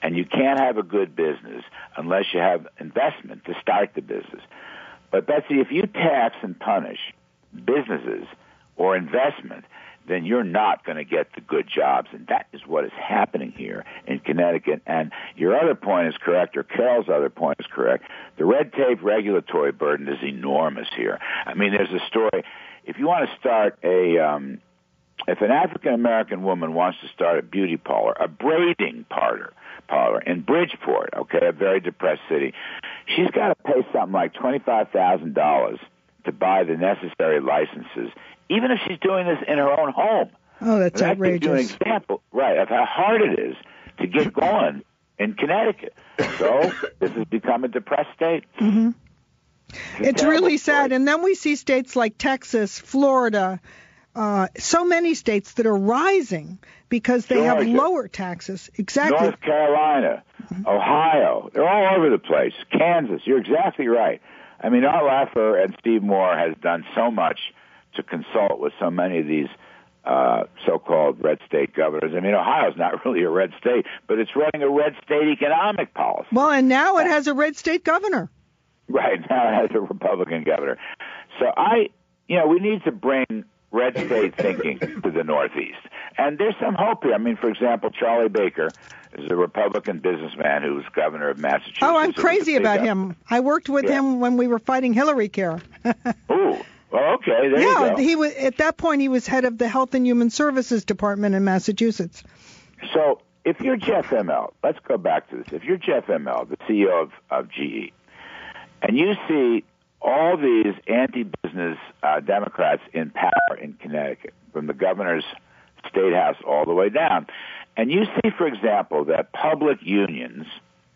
Speaker 9: And you can't have a good business unless you have investment to start the business. But Betsy, if you tax and punish businesses or investment, then you're not going to get the good jobs. And that is what is happening here in Connecticut. And your other point is correct, or Carol's other point is correct. The red tape regulatory burden is enormous here. I mean, there's a story. If you want to start a, um, if an African-American woman wants to start a beauty parlor, a braiding parlor, parlor in Bridgeport, okay, a very depressed city, she's got to pay something like twenty-five thousand dollars to buy the necessary licenses, even if she's doing this in her own home.
Speaker 2: Oh, that's
Speaker 9: and
Speaker 2: outrageous.
Speaker 9: That gives you an example, right, of how hard it is to get going in Connecticut. So this has become a depressed state.
Speaker 2: Mm-hmm. It's, it's really sad. And then we see states like Texas, Florida, uh, so many states that are rising because they
Speaker 9: Georgia,
Speaker 2: have lower taxes. Exactly.
Speaker 9: North Carolina, mm-hmm. Ohio, they're all over the place. Kansas, you're exactly right. I mean, Art Laffer and Steve Moore has done so much to consult with so many of these uh, so-called red state governors. I mean, Ohio's not really a red state, but it's running a red state economic policy.
Speaker 2: Well, and now it has a red state governor.
Speaker 9: Right, now it has a Republican governor. So I, you know, we need to bring red state thinking to the Northeast. And there's some hope here. I mean, for example, Charlie Baker is a Republican businessman who was governor of Massachusetts.
Speaker 2: Oh, I'm crazy about
Speaker 9: up.
Speaker 2: him. I worked with
Speaker 9: yeah.
Speaker 2: him when we were fighting Hillary Care.
Speaker 9: Ooh. Well, okay, there
Speaker 2: yeah,
Speaker 9: you go.
Speaker 2: he was, at that point, he was head of the Health and Human Services Department in Massachusetts.
Speaker 9: So if you're Jeff Immelt, let's go back to this. If you're Jeff Immelt, the C E O of, of G E, and you see all these anti-business uh, Democrats in power in Connecticut, from the governor's state house all the way down, and you see, for example, that public unions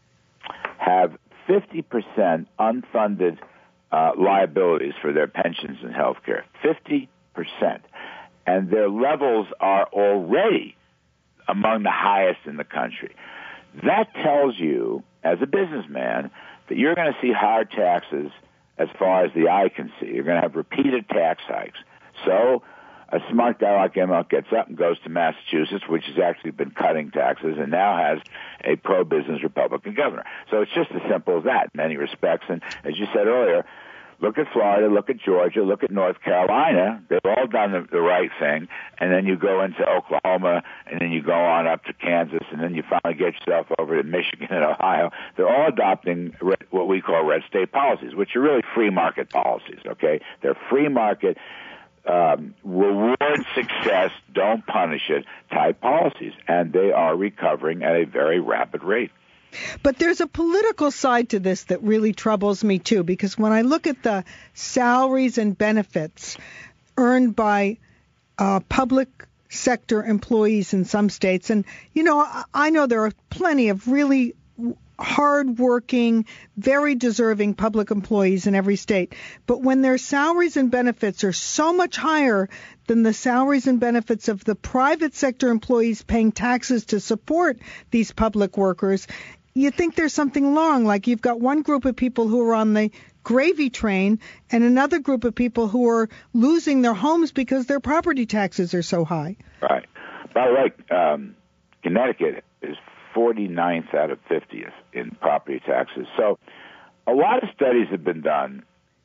Speaker 9: have fifty percent unfunded uh, liabilities for their pensions and health care, fifty percent, and their levels are already among the highest in the country. That tells you, as a businessman, that you're going to see higher taxes as far as the eye can see. You're going to have repeated tax hikes. So a smart guy like Immelt gets up and goes to Massachusetts, which has actually been cutting taxes, and now has a pro-business Republican governor. So it's just as simple as that in many respects. And as you said earlier, look at Florida, look at Georgia, look at North Carolina. They've all done the, the right thing. And then you go into Oklahoma, and then you go on up to Kansas, and then you finally get yourself over to Michigan and Ohio. They're all adopting red, what we call red state policies, which are really free market policies, okay? They're free market, um, reward success, don't punish it type policies. And they are recovering at a very rapid rate.
Speaker 2: But there's a political side to this that really troubles me, too, because when I look at the salaries and benefits earned by uh, public sector employees in some states, and, you know, I know there are plenty of really hard-working, very deserving public employees in every state. But when their salaries and benefits are so much higher than the salaries and benefits of the private sector employees paying taxes to support these public workers, you think there's something wrong. Like you've got one group of people who are on the gravy train and another group of people who are losing their homes because their property taxes are so high.
Speaker 9: Right. By the way, um, Connecticut is forty-ninth out of fiftieth in property taxes. So a lot of studies have been done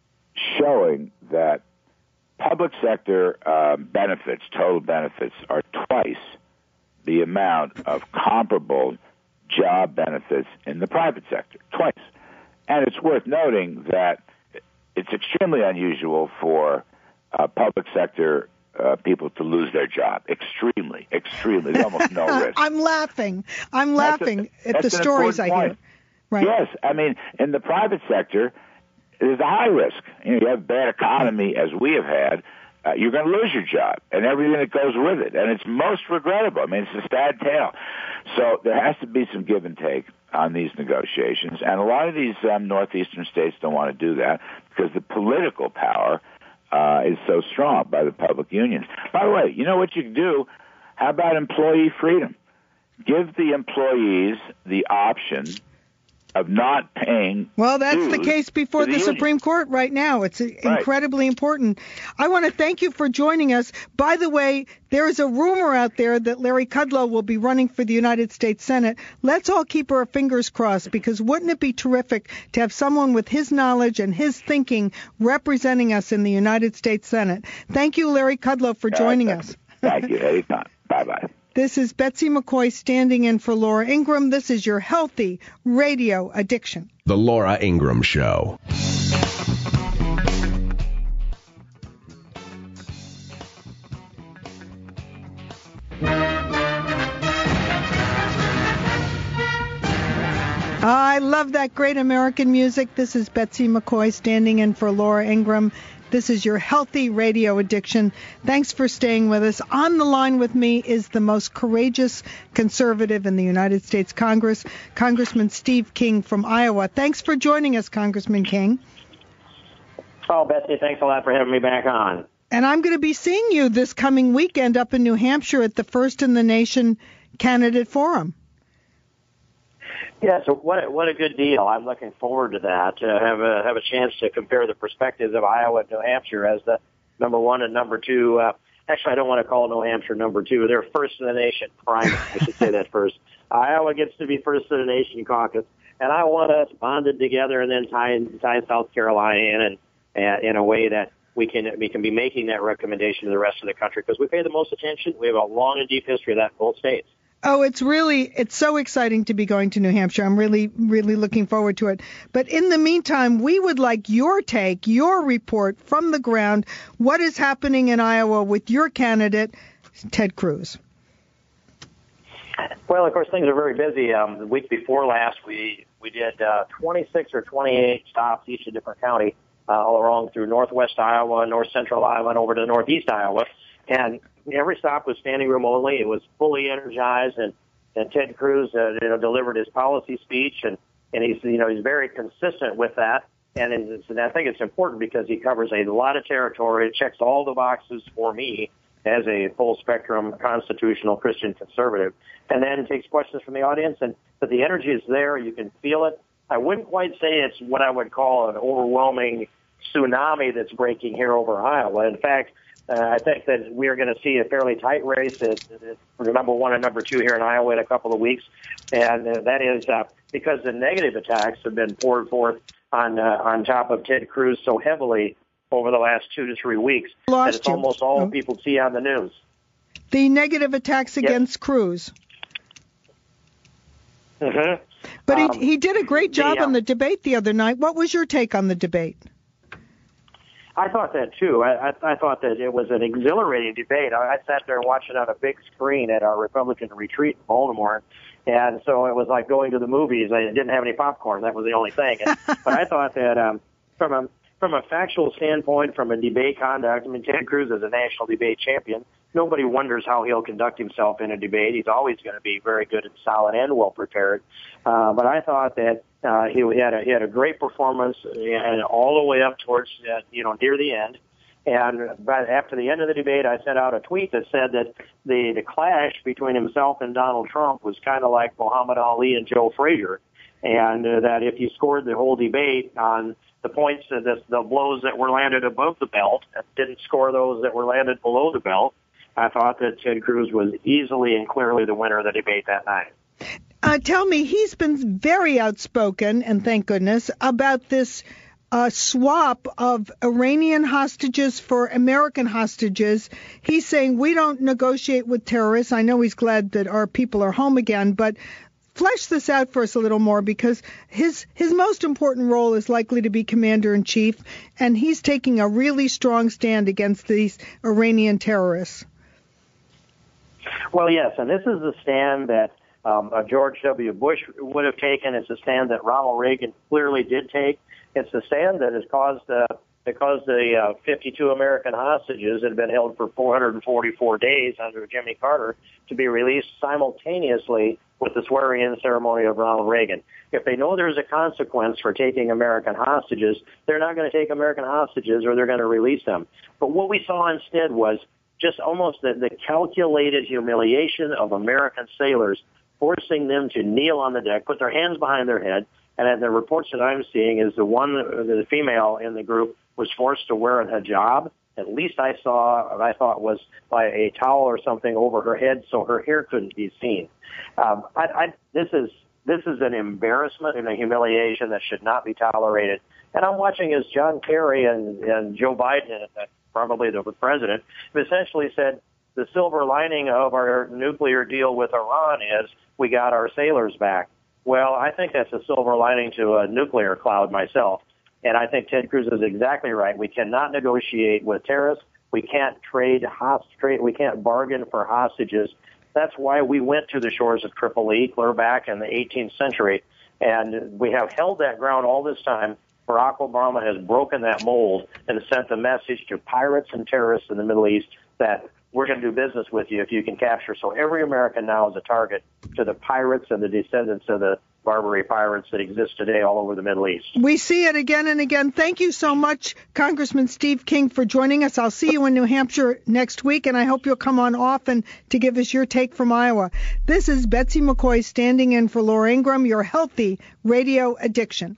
Speaker 9: showing that public sector um, benefits, total benefits, are twice the amount of comparable job benefits in the private sector, twice. And it's worth noting that it's extremely unusual for uh, public sector uh, people to lose their job. Extremely, extremely. There's almost no risk.
Speaker 2: I'm laughing. I'm laughing
Speaker 9: a,
Speaker 2: at the stories I hear. Right.
Speaker 9: Yes. I mean, in the private sector, there's a high risk. You know, you have a bad economy, as we have had, uh, you're going to lose your job and everything that goes with it. And it's most regrettable. I mean, it's a sad tale. So there has to be some give and take on these negotiations. And a lot of these um, northeastern states don't want to do that because the political power uh, is so strong by the public unions. By the way, you know what you can do? How about employee freedom? Give the employees the option of not paying.
Speaker 2: Well, that's
Speaker 9: dues
Speaker 2: the case before
Speaker 9: to
Speaker 2: the,
Speaker 9: the
Speaker 2: Supreme Court right now. It's incredibly important. I want to thank you for joining us. By the way, there is a rumor out there that Larry Kudlow will be running for the United States Senate. Let's all keep our fingers crossed, because wouldn't it be terrific to have someone with his knowledge and his thinking representing us in the United States Senate? Thank you, Larry Kudlow, for joining
Speaker 9: uh,
Speaker 2: us.
Speaker 9: Thank you. Anytime. Bye-bye.
Speaker 2: This is Betsy McCoy standing in for Laura Ingraham. This is your Healthy Radio Addiction.
Speaker 7: The Laura Ingraham Show.
Speaker 2: I love that great American music. This is Betsy McCoy standing in for Laura Ingraham. This is your Healthy Radio Addiction. Thanks for staying with us. On the line with me is the most courageous conservative in the United States Congress, Congressman Steve King from Iowa. Thanks for joining us, Congressman King.
Speaker 10: Oh, Betsy, thanks a lot for having me back on.
Speaker 2: And I'm going to be seeing you this coming weekend up in New Hampshire at the First in the Nation Candidate Forum.
Speaker 10: Yeah, so what a, what a good deal. I'm looking forward to that, to have a, have a chance to compare the perspectives of Iowa and New Hampshire as the number one and number two. Uh, actually, I don't want to call New Hampshire number two. They're first in the nation primary. I should say that first. Iowa gets to be first in the nation caucus, and I want us bonded together and then tie, tie South Carolina in and, and in a way that we can we can be making that recommendation to the rest of the country, because we pay the most attention. We have a long and deep history of that in both states.
Speaker 2: Oh, it's really, it's so exciting to be going to New Hampshire. I'm really, really looking forward to it. But in the meantime, we would like your take, your report from the ground. What is happening in Iowa with your candidate, Ted Cruz?
Speaker 10: Well, of course, things are very busy. Um, the week before last, we, we did uh, twenty-six or twenty-eight stops, each in a different county, uh, all along through northwest Iowa, north central Iowa, and over to northeast Iowa. And every stop was standing room only. It was fully energized, and, and Ted Cruz, uh, you know, delivered his policy speech, and, and he's, you know, he's very consistent with that. And, it's, and I think it's important because he covers a lot of territory. It checks all the boxes for me as a full spectrum constitutional Christian conservative, and then takes questions from the audience. And but the energy is there. You can feel it. I wouldn't quite say it's what I would call an overwhelming tsunami that's breaking here over Iowa. In fact, Uh, I think that we're going to see a fairly tight race at, at, for number one and number two here in Iowa in a couple of weeks, and uh, that is uh, because the negative attacks have been poured forth on uh, on top of Ted Cruz so heavily over the last two to three weeks
Speaker 2: Lost
Speaker 10: that it's
Speaker 2: you.
Speaker 10: almost all
Speaker 2: oh.
Speaker 10: people see on the news.
Speaker 2: The negative attacks against
Speaker 10: yep.
Speaker 2: Cruz.
Speaker 10: Mm-hmm.
Speaker 2: But
Speaker 10: um,
Speaker 2: he he did a great job
Speaker 10: the, uh,
Speaker 2: on the debate the other night. What was your take on the debate?
Speaker 10: I thought that, too. I, I, I thought that it was an exhilarating debate. I, I sat there watching on a big screen at our Republican retreat in Baltimore, and so it was like going to the movies. I didn't have any popcorn. That was the only thing. And, but I thought that um, from a from a factual standpoint, from a debate conduct, I mean, Ted Cruz is a national debate champion. Nobody wonders how he'll conduct himself in a debate. He's always going to be very good and solid and well prepared. Uh, but I thought that uh, he had a he had a great performance, and all the way up towards uh, you know near the end. And by, after the end of the debate, I sent out a tweet that said that the the clash between himself and Donald Trump was kind of like Muhammad Ali and Joe Frazier, and uh, that if you scored the whole debate on the points, uh, the, the blows that were landed above the belt, and didn't score those that were landed below the belt, I thought that Ted Cruz was easily and clearly the winner of the debate that night.
Speaker 2: Uh, tell me, he's been very outspoken, and thank goodness, about this uh, swap of Iranian hostages for American hostages. He's saying we don't negotiate with terrorists. I know he's glad that our people are home again, but flesh this out for us a little more, because his his most important role is likely to be commander-in-chief, and he's taking a really strong stand against these Iranian terrorists.
Speaker 10: Well, yes, and this is the stand that um, uh, George W. Bush would have taken. It's a stand that Ronald Reagan clearly did take. It's the stand that has caused uh, that caused the uh, fifty-two American hostages that had been held for four hundred forty-four days under Jimmy Carter to be released simultaneously with the swearing-in ceremony of Ronald Reagan. If they know there's a consequence for taking American hostages, they're not going to take American hostages, or they're going to release them. But what we saw instead was just almost the, the calculated humiliation of American sailors, forcing them to kneel on the deck, put their hands behind their head, And the reports that I'm seeing is the one, the female in the group was forced to wear a hijab. At least I saw, I thought was by a towel or something over her head so her hair couldn't be seen. Um, I, I, this is this is an embarrassment and a humiliation that should not be tolerated. And I'm watching as John Kerry and, and Joe Biden, probably the president, have essentially said the silver lining of our nuclear deal with Iran is we got our sailors back. Well, I think that's a silver lining to a nuclear cloud myself. And I think Ted Cruz is exactly right. We cannot negotiate with terrorists. We can't trade hostage. We can't bargain for hostages. That's why we went to the shores of Tripoli clear back in the eighteenth century. And we have held that ground all this time. Barack Obama has broken that mold and sent the message to pirates and terrorists in the Middle East that we're going to do business with you if you can capture. So every American now is a target to the pirates and the descendants of the Barbary pirates that exist today all over the Middle East.
Speaker 2: We see it again and again. Thank you so much, Congressman Steve King, for joining us. I'll see you in New Hampshire next week, and I hope you'll come on often to give us your take from Iowa. This is Betsy McCoy standing in for Laura Ingraham, your healthy radio addiction.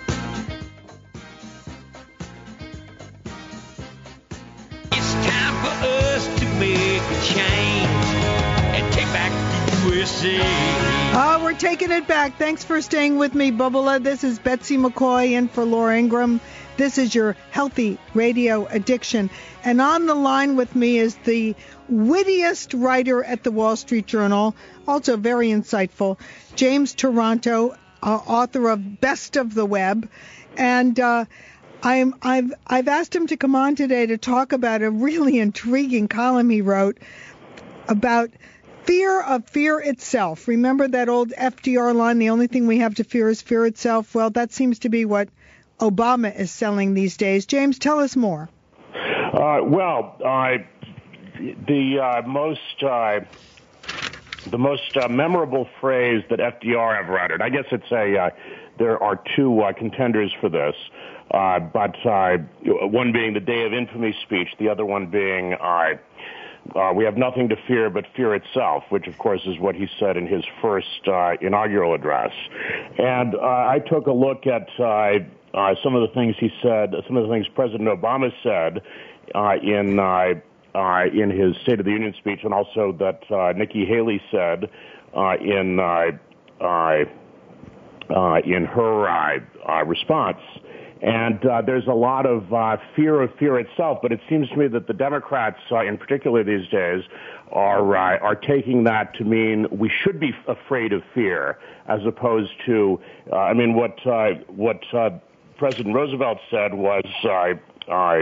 Speaker 11: It's time for us to make a change and take back the U S A.
Speaker 2: Oh, we're taking it back. Thanks for staying with me, Bubba. This is Betsy McCoy in for Laura Ingraham. This is your healthy radio addiction. And on the line with me is the wittiest writer at the Wall Street Journal, also very insightful, James Taranto, uh, author of Best of the Web. And uh, I'm, I've, I've asked him to come on today to talk about a really intriguing column he wrote about fear of fear itself. Remember that old F D R line, the only thing we have to fear is fear itself? Well, that seems to be what Obama is selling these days. James, tell us more.
Speaker 12: Uh, well, uh, the uh, most uh, the most uh, memorable phrase that F D R ever uttered, I guess it's a, uh, there are two uh, contenders for this, uh, but uh, one being the Day of Infamy speech, the other one being uh, Uh, we have nothing to fear but fear itself, which, of course, is what he said in his first uh, inaugural address. And uh, I took a look at uh, uh, some of the things he said, some of the things President Obama said uh, in uh, uh, in his State of the Union speech, and also that uh, Nikki Haley said uh, in uh, uh, uh, in her uh, uh, response. And uh, there's a lot of uh, fear of fear itself, but it seems to me that the Democrats, uh, in particular these days, are uh, are taking that to mean we should be afraid of fear, as opposed to, uh, I mean, what uh, what uh, President Roosevelt said was, uh, uh,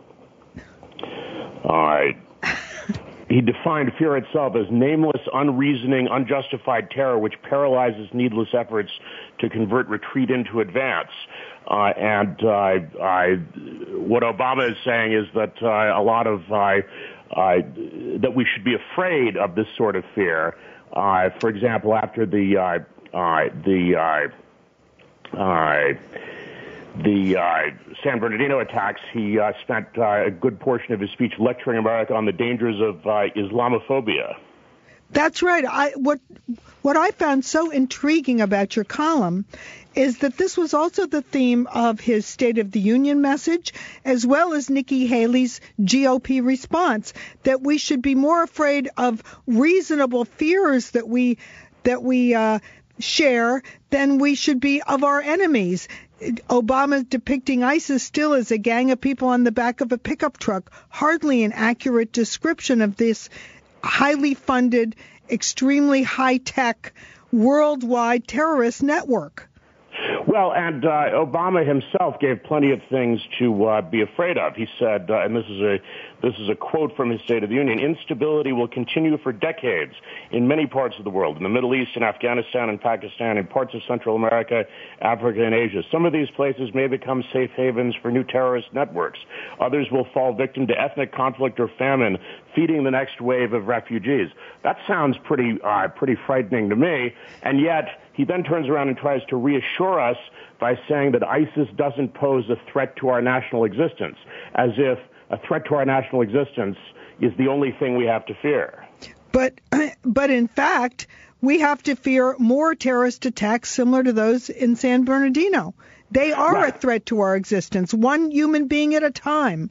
Speaker 12: uh, he defined fear itself as nameless, unreasoning, unjustified terror which paralyzes needless efforts to convert retreat into advance. Uh, and uh, I, what Obama is saying is that uh, a lot of uh, uh, that we should be afraid of this sort of fear. Uh, for example, after the uh, uh, the uh, uh, the uh, San Bernardino attacks, he uh, spent uh, a good portion of his speech lecturing America on the dangers of uh, Islamophobia.
Speaker 2: That's right. I, what what I found so intriguing about your column is that this was also the theme of his State of the Union message, as well as Nikki Haley's G O P response, that we should be more afraid of reasonable fears that we that we uh, share than we should be of our enemies. Obama depicting ISIS still as a gang of people on the back of a pickup truck, hardly an accurate description of this highly funded, extremely high-tech, worldwide terrorist network.
Speaker 12: Well, and uh, Obama himself gave plenty of things to uh, be afraid of. He said, uh, and this is a this is a quote from his State of the Union, instability will continue for decades in many parts of the world, in the Middle East, in Afghanistan and Pakistan, in parts of Central America, Africa, and Asia. Some of these places may become safe havens for new terrorist networks. Others will fall victim to ethnic conflict or famine, feeding the next wave of refugees. That sounds pretty uh, pretty frightening to me, and yet he then turns around and tries to reassure us by saying that ISIS doesn't pose a threat to our national existence, as if a threat to our national existence is the only thing we have to fear.
Speaker 2: But but in fact, we have to fear more terrorist attacks similar to those in San Bernardino. They are right. a threat to our existence, one human being at a time.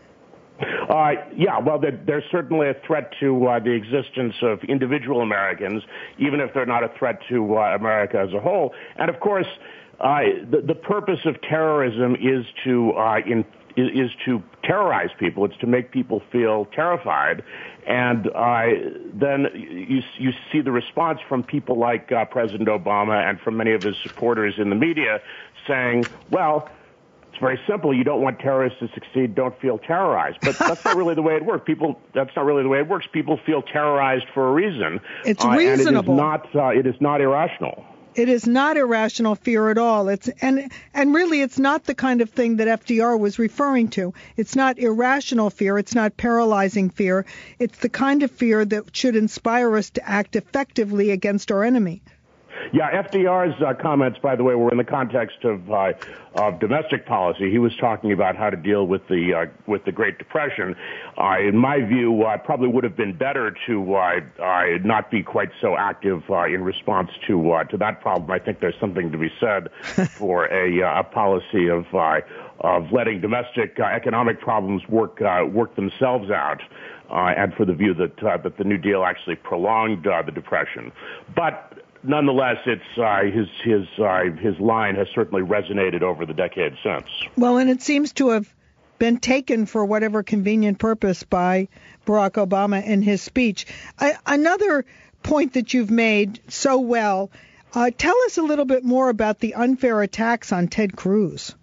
Speaker 12: Uh, yeah, well, they're, they're certainly a threat to uh, the existence of individual Americans, even if they're not a threat to uh, America as a whole. And, of course, uh, the, the purpose of terrorism is to uh, in, is, is to terrorize people. It's to make people feel terrified. And uh, then you, you see the response from people like uh, President Obama and from many of his supporters in the media saying, well, it's very simple. You don't want terrorists to succeed. Don't feel terrorized. But that's not really the way it works. People, that's not really the way it works. People feel terrorized for a reason.
Speaker 2: It's
Speaker 12: uh,
Speaker 2: reasonable.
Speaker 12: And it is not, uh, it is not irrational.
Speaker 2: It is not irrational fear at all. It's and and really, it's not the kind of thing that F D R was referring to. It's not irrational fear. It's not paralyzing fear. It's the kind of fear that should inspire us to act effectively against our enemy.
Speaker 12: Yeah, F D R's uh, comments, by the way, were in the context of uh, of domestic policy. He was talking about how to deal with the uh, with the Great Depression. Uh, in my view, uh, probably would have been better to uh, uh, not be quite so active uh, in response to uh, to that problem. I think there's something to be said for a, uh, a policy of uh, of letting domestic uh, economic problems work uh, work themselves out. Uh, and for the view that uh, that the New Deal actually prolonged uh, the Depression, but nonetheless, it's uh, his his uh, his line has certainly resonated over the decades since.
Speaker 2: Well, and it seems to have been taken for whatever convenient purpose by Barack Obama in his speech. I, another point that you've made so well. Uh, tell us a little bit more about the unfair attacks on Ted Cruz.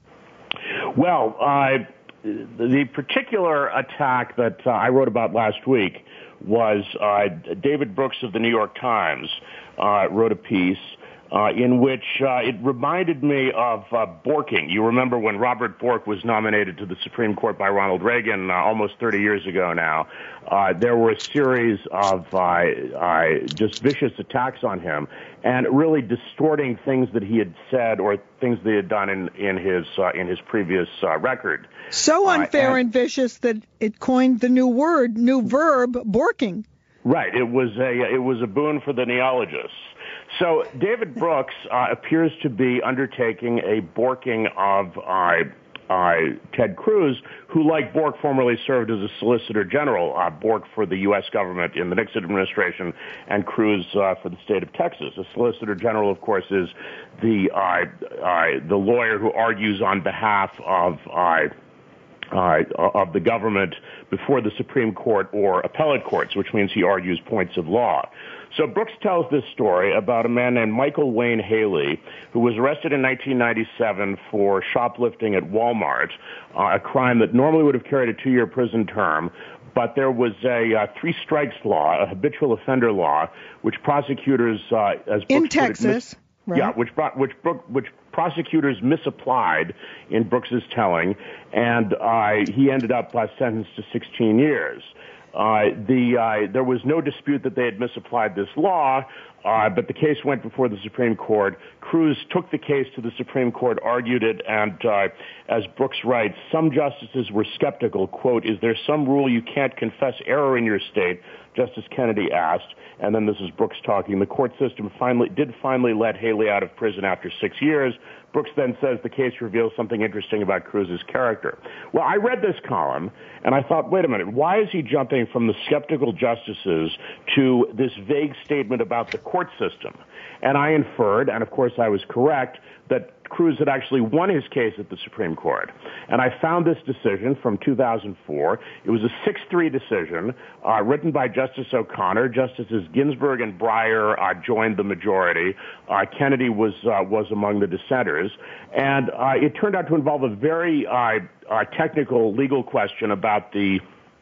Speaker 12: Well, uh, the particular attack that uh, I wrote about last week was uh, David Brooks of the New York Times uh, wrote a piece uh, in which uh, it reminded me of uh, borking. You remember when Robert Bork was nominated to the Supreme Court by Ronald Reagan uh, almost thirty years ago now. Uh, there were a series of uh, uh, just vicious attacks on him and really distorting things that he had said or things that he had done in, in his uh, in his previous uh, record.
Speaker 2: So unfair
Speaker 12: uh, and,
Speaker 2: and vicious that it coined the new word, new verb, borking.
Speaker 12: Right. It was a it was a boon for the neologists. So David Brooks uh, appears to be undertaking a borking of uh, uh, Ted Cruz, who, like Bork, formerly served as a Solicitor General. Uh, Bork for the U S government in the Nixon administration, and Cruz uh, for the state of Texas. A Solicitor General, of course, is the uh, uh, the lawyer who argues on behalf of Uh, Uh, of the government before the Supreme Court or appellate courts, which means he argues points of law. So Brooks tells this story about a man named Michael Wayne Haley, who was arrested in nineteen ninety-seven for shoplifting at Walmart, uh, a crime that normally would have carried a two-year prison term. But there was a uh, three strikes law, a habitual offender law, which prosecutors, uh, as Brooks
Speaker 2: in
Speaker 12: put it,
Speaker 2: Texas,
Speaker 12: mis-
Speaker 2: right?
Speaker 12: Yeah, which which which prosecutors misapplied in Brooks's telling, and uh, he ended up uh, sentenced to sixteen years. Uh, the uh, there was no dispute that they had misapplied this law, uh, but the case went before the Supreme Court. Cruz took the case to the Supreme Court, argued it, and uh, as Brooks writes, some justices were skeptical. Quote, "Is there some rule you can't confess error in your state?" Justice Kennedy asked, and then this is Brooks talking. The court system finally did finally let Haley out of prison after six years. Brooks then says the case reveals something interesting about Cruz's character. Well, I read this column, and I thought, wait a minute, why is he jumping from the skeptical justices to this vague statement about the court system? And I inferred, and of course I was correct, that Cruz had actually won his case at the Supreme Court. And I found this decision from two thousand four. It was a six three decision uh, written by Justice O'Connor. Justices Ginsburg and Breyer uh, joined the majority. Uh, Kennedy was uh, was among the dissenters. And uh, it turned out to involve a very uh, uh, technical legal question about the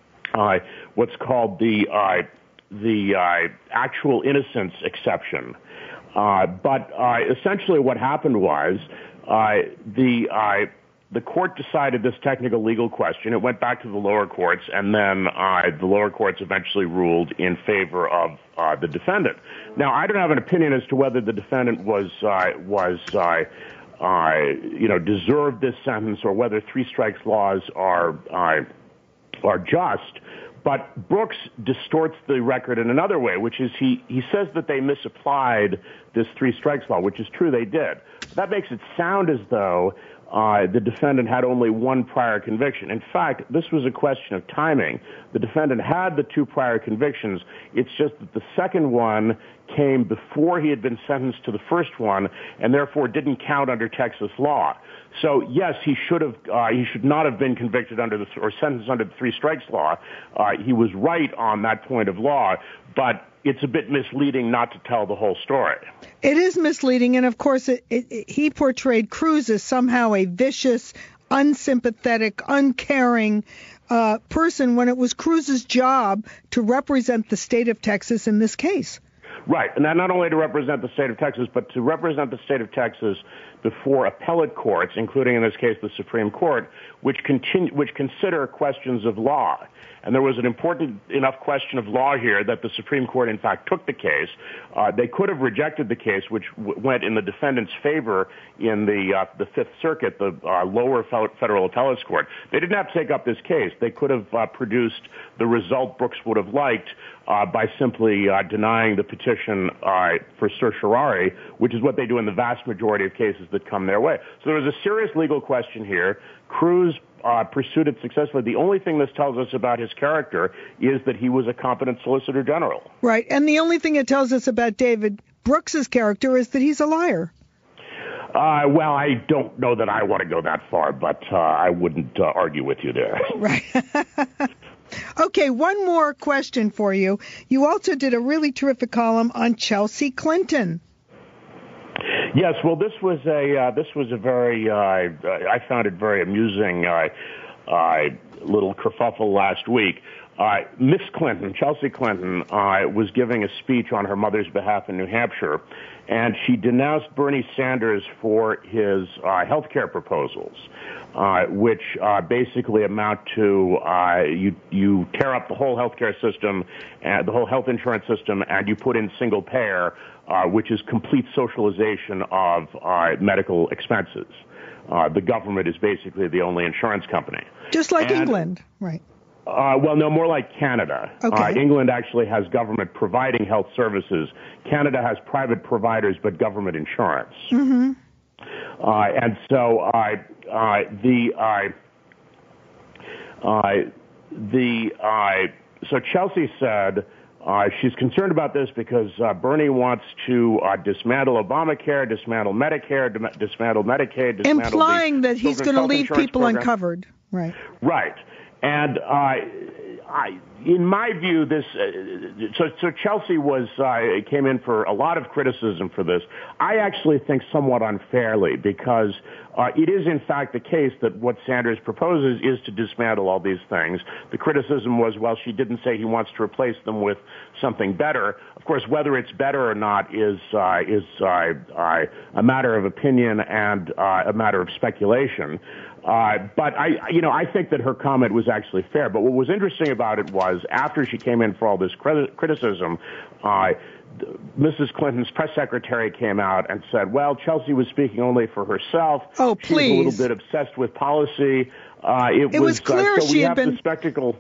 Speaker 12: uh, what's called the uh, the uh, actual innocence exception. Uh, but uh, essentially what happened was uh, the uh, the court decided this technical legal question. It went back to the lower courts, and then uh, the lower courts eventually ruled in favor of uh, the defendant. Now, I don't have an opinion as to whether the defendant was uh, was uh, uh, you know deserved this sentence or whether three strikes laws are uh, are just. But Brooks distorts the record in another way, which is he, he says that they misapplied this three strikes law, which is true, they did. That makes it sound as though uh, the defendant had only one prior conviction. In fact, this was a question of timing. The defendant had the two prior convictions. It's just that the second one came before he had been sentenced to the first one, and therefore didn't count under Texas law. So yes, he should have. Uh, he should not have been convicted under the or sentenced under the three strikes law. Uh, he was right on that point of law, but it's a bit misleading not to tell the whole story.
Speaker 2: It is misleading, and of course, it, it, it, he portrayed Cruz as somehow a vicious, unsympathetic, uncaring uh, person when it was Cruz's job to represent the state of Texas in this case.
Speaker 12: Right, and not only to represent the state of Texas, but to represent the state of Texas before appellate courts, including in this case the Supreme Court, which continue, which consider questions of law. And there was an important enough question of law here that the Supreme Court, in fact, took the case. Uh, they could have rejected the case, which w- went in the defendant's favor in the uh, the Fifth Circuit, the uh, lower federal appellate's court. They didn't have to take up this case. They could have uh, produced the result Brooks would have liked uh, by simply uh, denying the petition uh, for certiorari, which is what they do in the vast majority of cases that come their way. So there was a serious legal question here. Cruz uh, pursued it successfully. The only thing this tells us about his character is that he was a competent Solicitor General.
Speaker 2: Right, and the only thing it tells us about David Brooks's character is that he's a liar.
Speaker 12: Uh, well, I don't know that I want to go that far, but uh, I wouldn't uh, argue with you there.
Speaker 2: Right. Okay, one more question for you. You also did a really terrific column on Chelsea Clinton.
Speaker 12: Yes, well, this was a uh, this was a very uh, I found it very amusing uh, uh, little kerfuffle last week. Uh, Miss Clinton, Chelsea Clinton, uh, was giving a speech on her mother's behalf in New Hampshire, and she denounced Bernie Sanders for his uh, health care proposals, uh, which uh, basically amount to uh, you you tear up the whole health care system, and the whole health insurance system, and you put in single payer, uh, which is complete socialization of uh, medical expenses. Uh, the government is basically the only insurance company.
Speaker 2: Just like
Speaker 12: and,
Speaker 2: England, right?
Speaker 12: Uh, well, no, more like Canada.
Speaker 2: Okay.
Speaker 12: Uh, England actually has government providing health services. Canada has private providers but government insurance.
Speaker 2: Mm-hmm.
Speaker 12: Uh, and so uh, uh, the uh, uh, the uh, so Chelsea said uh, she's concerned about this because uh, Bernie wants to uh, dismantle Obamacare, dismantle Medicare, dim- dismantle Medicaid, dismantle
Speaker 2: implying
Speaker 12: the
Speaker 2: that he's going to leave people
Speaker 12: program.
Speaker 2: uncovered. Right.
Speaker 12: Right. And uh, I, in my view, this uh, so, so Chelsea was uh, came in for a lot of criticism for this. I actually think somewhat unfairly, because uh, it is in fact the case that what Sanders proposes is to dismantle all these things. The criticism was, well, she didn't say he wants to replace them with something better. Of course, whether it's better or not is uh, is uh, uh, a matter of opinion and uh, a matter of speculation. Uh, but I, you know, I think that her comment was actually fair. But what was interesting about it was after she came in for all this criti- criticism, uh, Missus Clinton's press secretary came out and said, well, Chelsea was speaking only for herself.
Speaker 2: Oh, please.
Speaker 12: She was a little bit obsessed with policy. Uh, it,
Speaker 2: it was, was clear
Speaker 12: uh, so
Speaker 2: she
Speaker 12: we
Speaker 2: had
Speaker 12: have
Speaker 2: been...
Speaker 12: the spectacle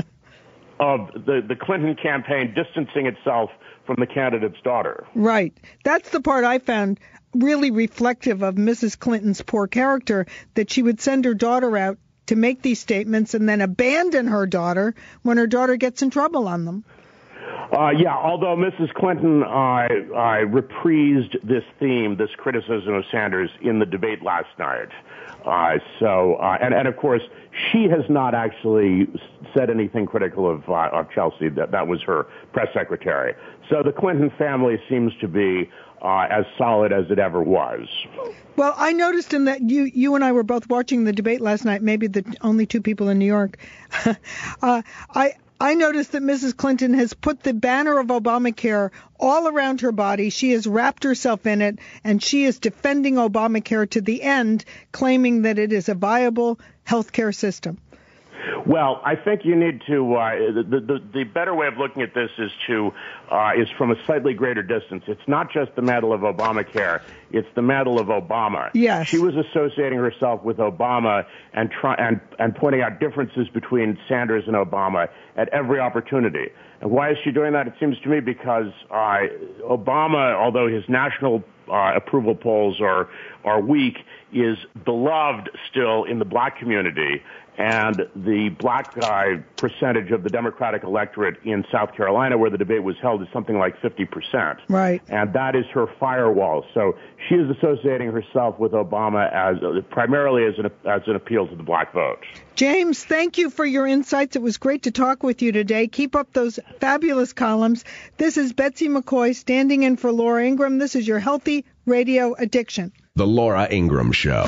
Speaker 12: of the, the Clinton campaign distancing itself from the candidate's daughter.
Speaker 2: Right. That's the part I found really reflective of Missus Clinton's poor character, that she would send her daughter out to make these statements and then abandon her daughter when her daughter gets in trouble on them.
Speaker 12: Uh, yeah, although Missus Clinton uh, uh, reprised this theme, this criticism of Sanders, in the debate last night. Uh, so, uh, and, and of course, she has not actually said anything critical of, uh, of Chelsea. That, that was her press secretary. So the Clinton family seems to be uh, as solid as it ever was.
Speaker 2: Well, I noticed in that you, you and I were both watching the debate last night, maybe the only two people in New York. uh, I, I noticed that Missus Clinton has put the banner of Obamacare all around her body. She has wrapped herself in it, and she is defending Obamacare to the end, claiming that it is a viable health care system.
Speaker 12: Well, I think you need to. Uh, the, the the better way of looking at this is to uh, is from a slightly greater distance. It's not just the mantle of Obamacare; it's the mantle of Obama.
Speaker 2: Yes.
Speaker 12: She was associating herself with Obama and try and and pointing out differences between Sanders and Obama at every opportunity. And why is she doing that? It seems to me because uh, Obama, although his national uh, approval polls are are weak, is beloved still in the black community. And the black uh, percentage of the Democratic electorate in South Carolina, where the debate was held, is something like fifty percent.
Speaker 2: Right.
Speaker 12: And that is her firewall. So she is associating herself with Obama as uh, primarily as an, as an appeal to the black vote.
Speaker 2: James, thank you for your insights. It was great to talk with you today. Keep up those fabulous columns. This is Betsy McCoy standing in for Laura Ingraham. This is your Healthy Radio Addiction.
Speaker 7: The Laura Ingraham Show.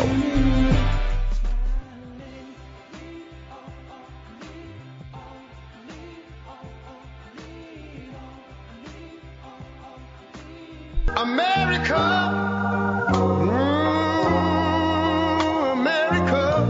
Speaker 4: America, mm, America,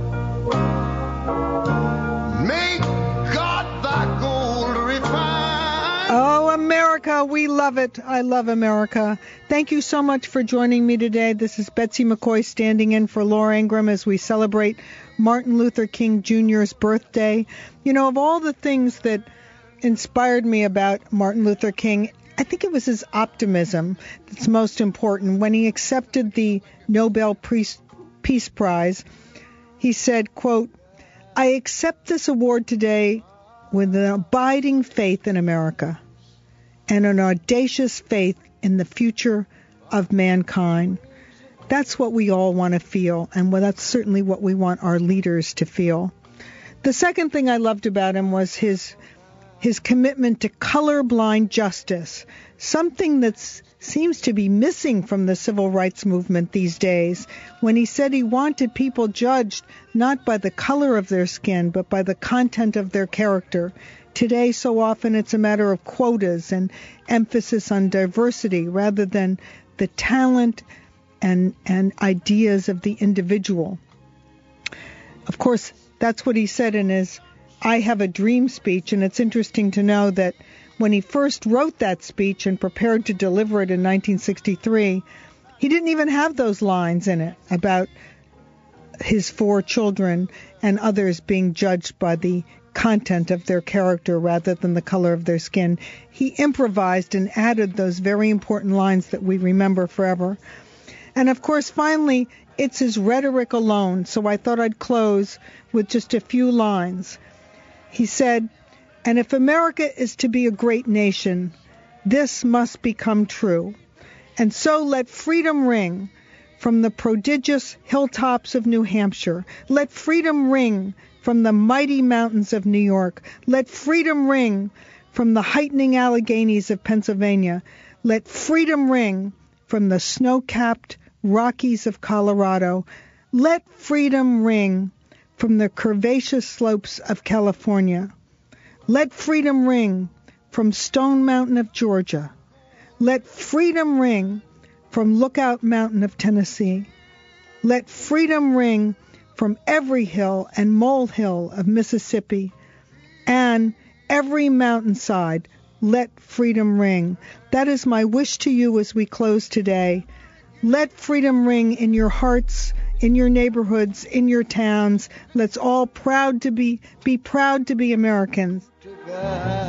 Speaker 4: make God thy gold refine.
Speaker 2: Oh, America, we love it. I love America. Thank you so much for joining me today. This is Betsy McCoy standing in for Laura Ingraham as we celebrate Martin Luther King Junior's birthday. You know, of all the things that inspired me about Martin Luther King, I think it was his optimism that's most important. When he accepted the Nobel Peace Prize, he said, quote, "I accept this award today with an abiding faith in America and an audacious faith in the future of mankind." That's what we all want to feel, and well, that's certainly what we want our leaders to feel. The second thing I loved about him was his his commitment to colorblind justice, something that seems to be missing from the civil rights movement these days, when he said he wanted people judged not by the color of their skin, but by the content of their character. Today, so often, it's a matter of quotas and emphasis on diversity rather than the talent and, and ideas of the individual. Of course, that's what he said in his I Have a Dream speech, and it's interesting to know that when he first wrote that speech and prepared to deliver it in nineteen sixty-three, he didn't even have those lines in it about his four children and others being judged by the content of their character rather than the color of their skin. He improvised and added those very important lines that we remember forever. And of course, finally, it's his rhetoric alone, so I thought I'd close with just a few lines. He said, "And if America is to be a great nation, this must become true. And so let freedom ring from the prodigious hilltops of New Hampshire. Let freedom ring from the mighty mountains of New York. Let freedom ring from the heightening Alleghenies of Pennsylvania. Let freedom ring from the snow-capped Rockies of Colorado. Let freedom ring from the curvaceous slopes of California. Let freedom ring from Stone Mountain of Georgia. Let freedom ring from Lookout Mountain of Tennessee. Let freedom ring from every hill and molehill of Mississippi. And every mountainside, let freedom ring." That is my wish to you as we close today. Let freedom ring in your hearts, in your neighborhoods, in your towns. Let's all proud to be be proud to be Americans.
Speaker 4: To God.